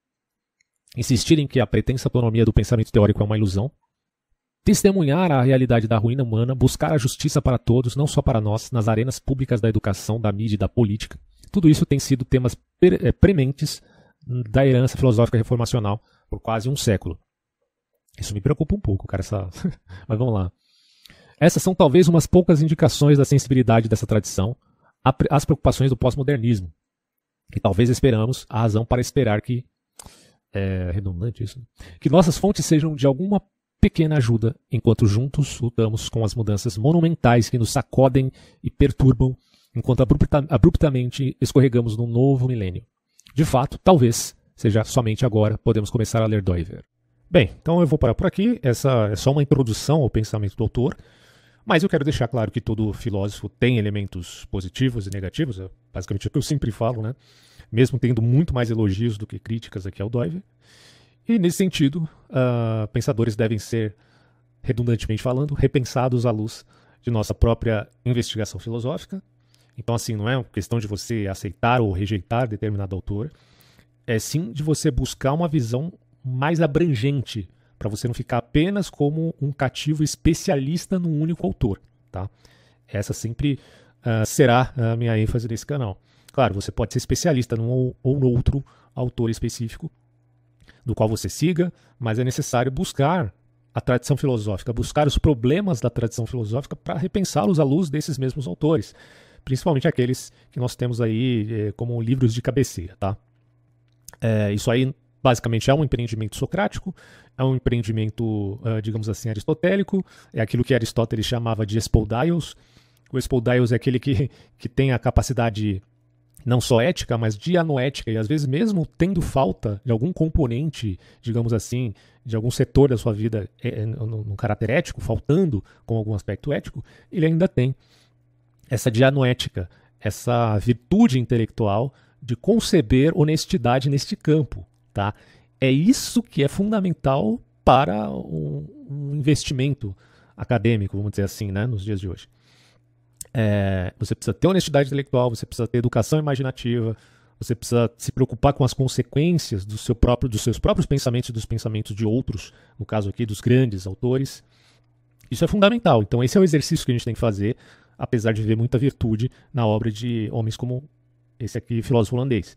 insistir em que a pretensa autonomia do pensamento teórico é uma ilusão, testemunhar a realidade da ruína humana, buscar a justiça para todos, não só para nós, nas arenas públicas da educação, da mídia e da política. Tudo isso tem sido temas prementes da herança filosófica reformacional por quase um século. Isso me preocupa um pouco, cara. Mas vamos lá. Essas são talvez umas poucas indicações da sensibilidade dessa tradição às preocupações do pós-modernismo. E talvez esperamos a razão para esperar que... É redundante isso. Né? Que nossas fontes sejam de alguma pequena ajuda, enquanto juntos lutamos com as mudanças monumentais que nos sacodem e perturbam, enquanto abruptamente escorregamos num novo milênio. De fato, talvez seja somente agora podemos começar a ler Doiver. Bem, então eu vou parar por aqui. Essa é só uma introdução ao pensamento do autor, mas eu quero deixar claro que todo filósofo tem elementos positivos e negativos, é basicamente o que eu sempre falo, né? Mesmo tendo muito mais elogios do que críticas aqui ao Doiver. E, nesse sentido, pensadores devem ser, redundantemente falando, repensados à luz de nossa própria investigação filosófica. Então, assim, não é uma questão de você aceitar ou rejeitar determinado autor, é sim de você buscar uma visão mais abrangente, para você não ficar apenas como um cativo especialista num único autor. Tá? Essa sempre será a minha ênfase nesse canal. Claro, você pode ser especialista num ou no outro autor específico, do qual você siga, mas é necessário buscar a tradição filosófica, buscar os problemas da tradição filosófica para repensá-los à luz desses mesmos autores, principalmente aqueles que nós temos aí como livros de cabeceira. Tá? Isso aí basicamente é um empreendimento socrático, é um empreendimento, digamos assim, aristotélico, é aquilo que Aristóteles chamava de espoldaios. O espoldaios é aquele que tem a capacidade não só ética, mas dianoética, e às vezes mesmo tendo falta de algum componente, digamos assim, de algum setor da sua vida no caráter ético, faltando com algum aspecto ético, ele ainda tem essa dianoética, essa virtude intelectual de conceber honestidade neste campo. Tá? É isso que é fundamental para um investimento acadêmico, vamos dizer assim, né, nos dias de hoje. Você precisa ter honestidade intelectual, você precisa ter educação imaginativa, você precisa se preocupar com as consequências dos seus próprios pensamentos e dos pensamentos de outros, no caso aqui dos grandes autores. Isso é fundamental. Então esse é o exercício que a gente tem que fazer, apesar de ver muita virtude na obra de homens como esse aqui, filósofo holandês.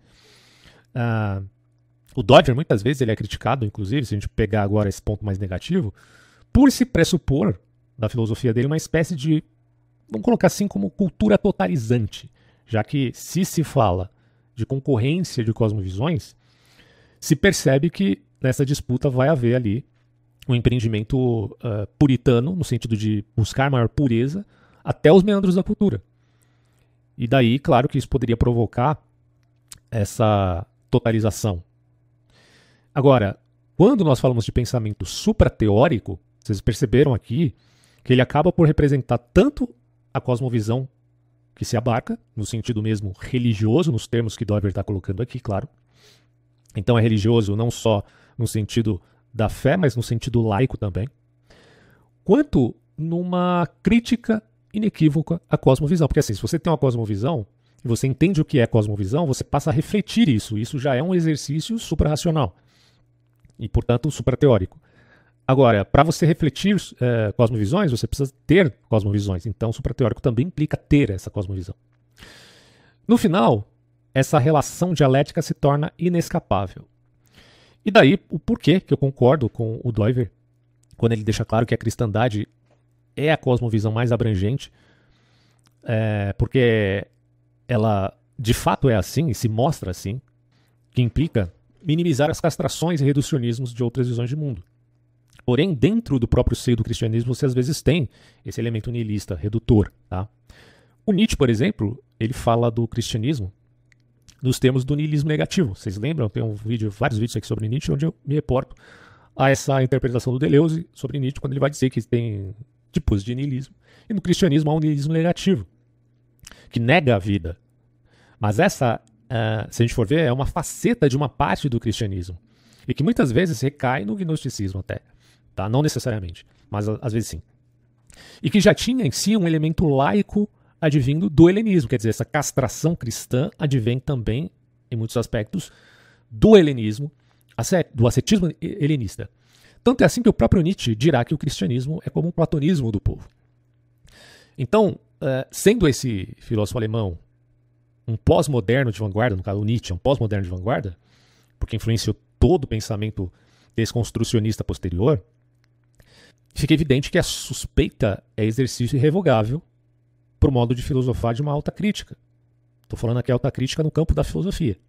O Doiver, muitas vezes, ele é criticado, inclusive, se a gente pegar agora esse ponto mais negativo, por se pressupor da filosofia dele uma espécie de, vamos colocar assim, como cultura totalizante, já que se fala de concorrência de cosmovisões, se percebe que nessa disputa vai haver ali um empreendimento puritano, no sentido de buscar maior pureza, até os meandros da cultura. E daí, claro que isso poderia provocar essa totalização. Agora, quando nós falamos de pensamento suprateórico, vocês perceberam aqui que ele acaba por representar tanto a cosmovisão que se abarca, no sentido mesmo religioso, nos termos que Doiver está colocando aqui, claro. Então é religioso não só no sentido da fé, mas no sentido laico também. Quanto numa crítica inequívoca à cosmovisão. Porque assim, se você tem uma cosmovisão, e você entende o que é cosmovisão, você passa a refletir isso. Isso já é um exercício suprarracional. E, portanto, suprateórico. Agora, para você refletir cosmovisões, você precisa ter cosmovisões. Então, suprateórico também implica ter essa cosmovisão. No final, essa relação dialética se torna inescapável. E daí, o porquê que eu concordo com o Doiver, quando ele deixa claro que a cristandade é a cosmovisão mais abrangente porque ela de fato é assim e se mostra assim, que implica minimizar as castrações e reducionismos de outras visões de mundo. Porém, dentro do próprio seio do cristianismo, você às vezes tem esse elemento nihilista, redutor. Tá? O Nietzsche, por exemplo, ele fala do cristianismo nos termos do nihilismo negativo. Vocês lembram? Tem vários vídeos aqui sobre Nietzsche, onde eu me reporto a essa interpretação do Deleuze sobre Nietzsche, quando ele vai dizer que tem tipos de nihilismo. E no cristianismo há um nihilismo negativo, que nega a vida. Mas essa, se a gente for ver, é uma faceta de uma parte do cristianismo. E que muitas vezes recai no gnosticismo até. Tá? Não necessariamente, mas às vezes sim. E que já tinha em si um elemento laico advindo do helenismo. Quer dizer, essa castração cristã advém também, em muitos aspectos, do helenismo, do ascetismo helenista. Tanto é assim que o próprio Nietzsche dirá que o cristianismo é como um platonismo do povo. Então, sendo esse filósofo alemão um pós-moderno de vanguarda, no caso o Nietzsche é um pós-moderno de vanguarda, porque influenciou todo o pensamento desconstrucionista posterior, fica evidente que a suspeita é exercício irrevogável para o modo de filosofar de uma alta crítica. Estou falando aqui alta crítica no campo da filosofia.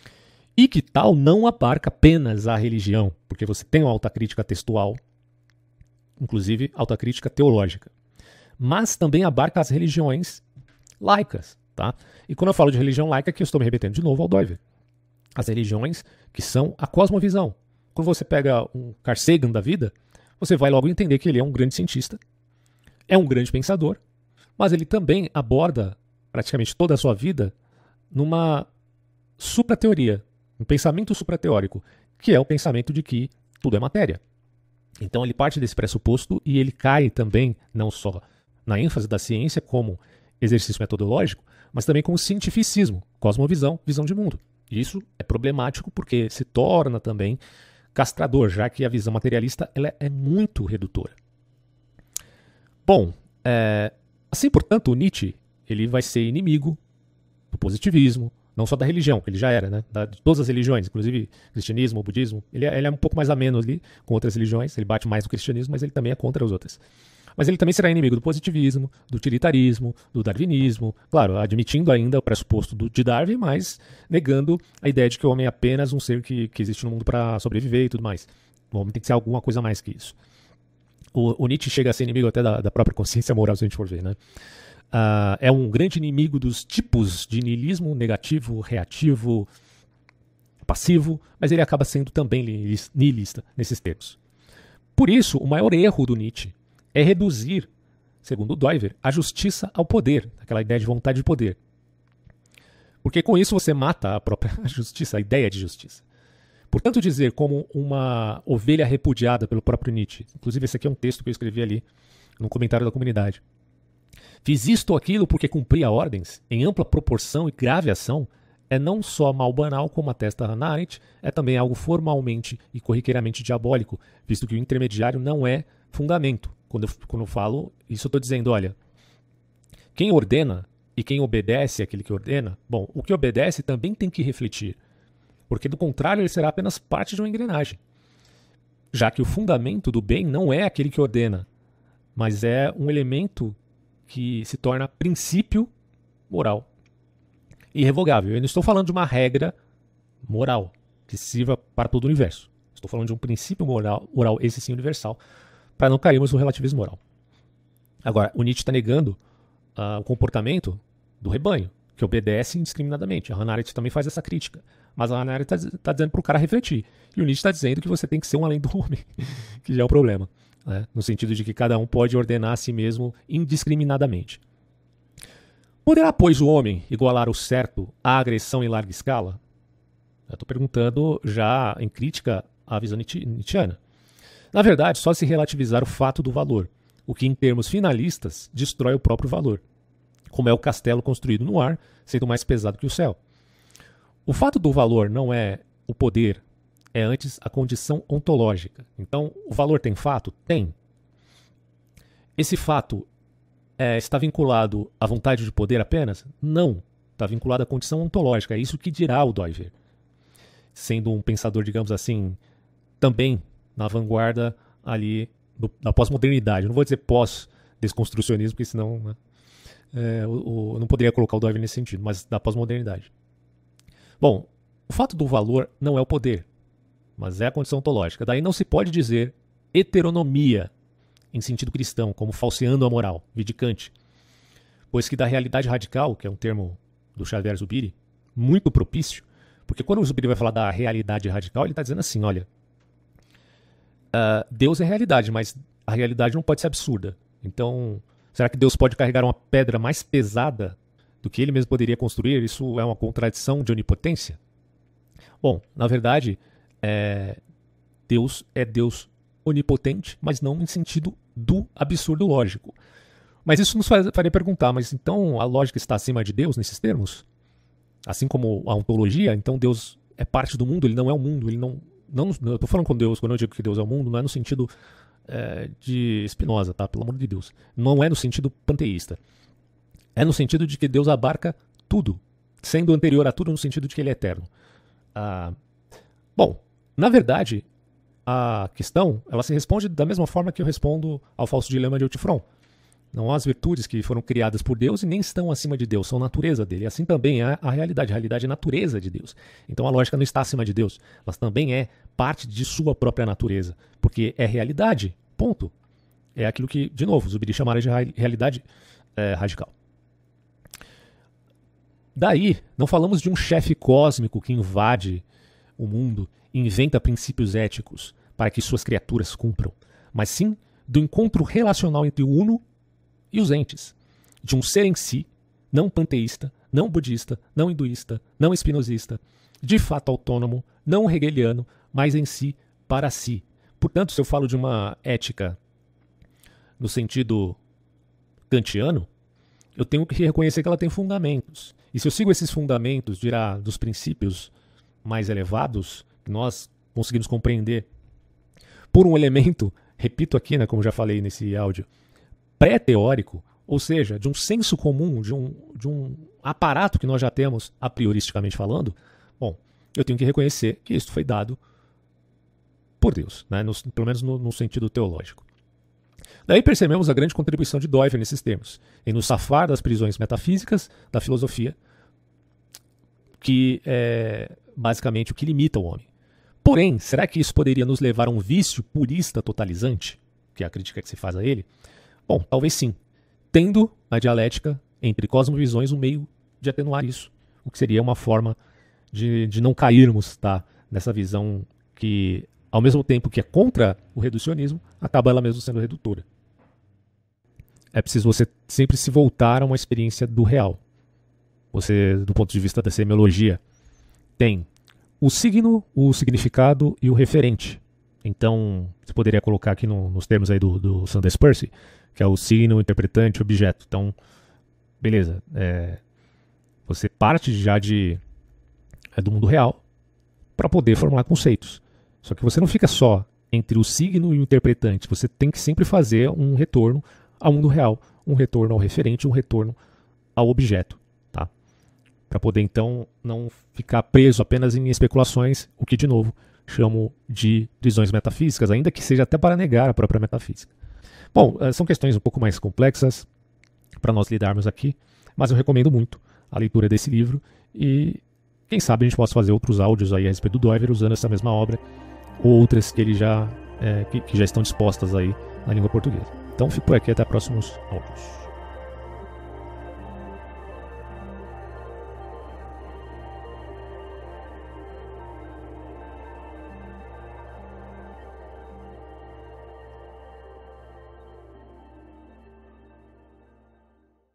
E que tal não abarca apenas a religião, porque você tem uma alta crítica textual, inclusive alta crítica teológica, mas também abarca as religiões laicas. Tá? E quando eu falo de religião laica, aqui eu estou me remetendo de novo ao Doiver. As religiões que são a cosmovisão. Quando você pega um Carl Sagan da vida, você vai logo entender que ele é um grande cientista, é um grande pensador, mas ele também aborda praticamente toda a sua vida numa suprateoria, um pensamento suprateórico, que é o pensamento de que tudo é matéria. Então ele parte desse pressuposto e ele cai também não só na ênfase da ciência como exercício metodológico, mas também como cientificismo, cosmovisão, visão de mundo. E isso é problemático porque se torna também castrador, já que a visão materialista ela é muito redutora. Bom, assim, portanto, o Nietzsche ele vai ser inimigo do positivismo, não só da religião, que ele já era, né? De todas as religiões, inclusive cristianismo, budismo. Ele é um pouco mais ameno ali com outras religiões, ele bate mais no cristianismo, mas ele também é contra as outras. Mas ele também será inimigo do positivismo, do utilitarismo, do darwinismo, claro, admitindo ainda o pressuposto de Darwin, mas negando a ideia de que o homem é apenas um ser que existe no mundo para sobreviver e tudo mais. O homem tem que ser alguma coisa mais que isso. O Nietzsche chega a ser inimigo até da própria consciência moral, se a gente for ver, né? É um grande inimigo dos tipos de niilismo negativo, reativo, passivo, mas ele acaba sendo também nihilista nesses termos. Por isso, o maior erro do Nietzsche é reduzir, segundo Doiver, a justiça ao poder, aquela ideia de vontade de poder. Porque com isso você mata a própria justiça, a ideia de justiça. Portanto, dizer como uma ovelha repudiada pelo próprio Nietzsche, inclusive esse aqui é um texto que eu escrevi ali no comentário da comunidade. Fiz isto ou aquilo porque cumpria ordens, em ampla proporção e grave ação, é não só mal banal, como atesta Hannah Arendt, é também algo formalmente e corriqueiramente diabólico, visto que o intermediário não é fundamento. Quando eu falo isso, eu estou dizendo, olha, quem ordena e quem obedece àquele que ordena, bom, o que obedece também tem que refletir, porque do contrário ele será apenas parte de uma engrenagem, já que o fundamento do bem não é aquele que ordena, mas é um elemento que se torna princípio moral irrevogável. Eu não estou falando de uma regra moral que sirva para todo o universo. Estou falando de um princípio moral esse sim universal, para não cairmos no relativismo moral. Agora, o Nietzsche está negando o comportamento do rebanho, que obedece indiscriminadamente. A Hannah Arendt também faz essa crítica. Mas a Hannah Arendt está dizendo para o cara refletir. E o Nietzsche está dizendo que você tem que ser um além do homem, que já é o problema. Né? No sentido de que cada um pode ordenar a si mesmo indiscriminadamente. Poderá, pois, o homem igualar o certo à agressão em larga escala? Eu estou perguntando já em crítica à visão nietzschiana. Na verdade, só se relativizar o fato do valor, o que em termos finalistas destrói o próprio valor, como é o castelo construído no ar, sendo mais pesado que o céu. O fato do valor não é o poder, é antes a condição ontológica. Então, o valor tem fato? Tem. Esse fato está vinculado à vontade de poder apenas? Não. Está vinculado à condição ontológica. É isso que dirá o Doiver. Sendo um pensador, digamos assim, também na vanguarda ali da pós-modernidade. Eu não vou dizer pós-desconstrucionismo, porque senão, né, Eu não poderia colocar o Doivre nesse sentido, mas da pós-modernidade. Bom, o fato do valor não é o poder, mas é a condição ontológica. Daí não se pode dizer heteronomia em sentido cristão, como falseando a moral, vide Kant. Pois que da realidade radical, que é um termo do Xavier Zubiri, muito propício, porque quando o Zubiri vai falar da realidade radical, ele está dizendo assim, olha, Deus é realidade, mas a realidade não pode ser absurda. Então, será que Deus pode carregar uma pedra mais pesada do que ele mesmo poderia construir? Isso é uma contradição de onipotência? Bom, na verdade, Deus é Deus onipotente, mas não em sentido do absurdo lógico. Mas isso nos faria perguntar, mas então a lógica está acima de Deus nesses termos? Assim como a ontologia, então Deus é parte do mundo, ele não é o mundo, ele não eu estou falando com Deus, quando eu digo que Deus é o mundo, não é no sentido de Spinoza, tá? Pelo amor de Deus. Não é no sentido panteísta. É no sentido de que Deus abarca tudo, sendo anterior a tudo no sentido de que ele é eterno. Bom, na verdade, a questão ela se responde da mesma forma que eu respondo ao falso dilema de Eutifron. Não há as virtudes que foram criadas por Deus e nem estão acima de Deus, são natureza dele. Assim também é a realidade. A realidade é natureza de Deus. Então a lógica não está acima de Deus, mas também é parte de sua própria natureza, porque é realidade, ponto. É aquilo que, de novo, Zubiri chamaria de realidade radical. Daí, não falamos de um chefe cósmico que invade o mundo e inventa princípios éticos para que suas criaturas cumpram, mas sim do encontro relacional entre o uno e os entes, de um ser em si, não panteísta, não budista, não hinduísta, não espinosista, de fato autônomo, não hegeliano, mas em si, para si. Portanto, se eu falo de uma ética no sentido kantiano, eu tenho que reconhecer que ela tem fundamentos. E se eu sigo esses fundamentos, dirá, dos princípios mais elevados, que nós conseguimos compreender por um elemento, repito aqui, né, como já falei nesse áudio, pré-teórico, ou seja, de um senso comum, de um aparato que nós já temos, a prioristicamente falando, bom, eu tenho que reconhecer que isso foi dado por Deus, né, pelo menos no sentido teológico. Daí percebemos a grande contribuição de Doivre nesses termos, em nos safar das prisões metafísicas da filosofia, que é basicamente o que limita o homem. Porém, será que isso poderia nos levar a um vício purista totalizante, que é a crítica que se faz a ele? Bom, talvez sim, tendo na dialética entre cosmovisões um meio de atenuar isso, o que seria uma forma de não cairmos, tá, nessa visão que, ao mesmo tempo que é contra o reducionismo, acaba ela mesma sendo redutora. É preciso você sempre se voltar a uma experiência do real. Você, do ponto de vista da semiologia, tem o signo, o significado e o referente. Então, você poderia colocar aqui nos termos aí do Sanders Peirce, que é o signo, o interpretante, o objeto. Então, beleza. Você parte já do mundo real para poder formular conceitos. Só que você não fica só entre o signo e o interpretante. Você tem que sempre fazer um retorno ao mundo real, um retorno ao referente, um retorno ao objeto. Tá? Para poder, então, não ficar preso apenas em especulações, o que, de novo, chamo de prisões metafísicas, ainda que seja até para negar a própria metafísica. Bom, são questões um pouco mais complexas para nós lidarmos aqui, mas eu recomendo muito a leitura desse livro e quem sabe a gente possa fazer outros áudios aí a respeito do Doivre usando essa mesma obra ou outras que ele que já estão dispostas aí na língua portuguesa. Então fico por aqui, até próximos áudios.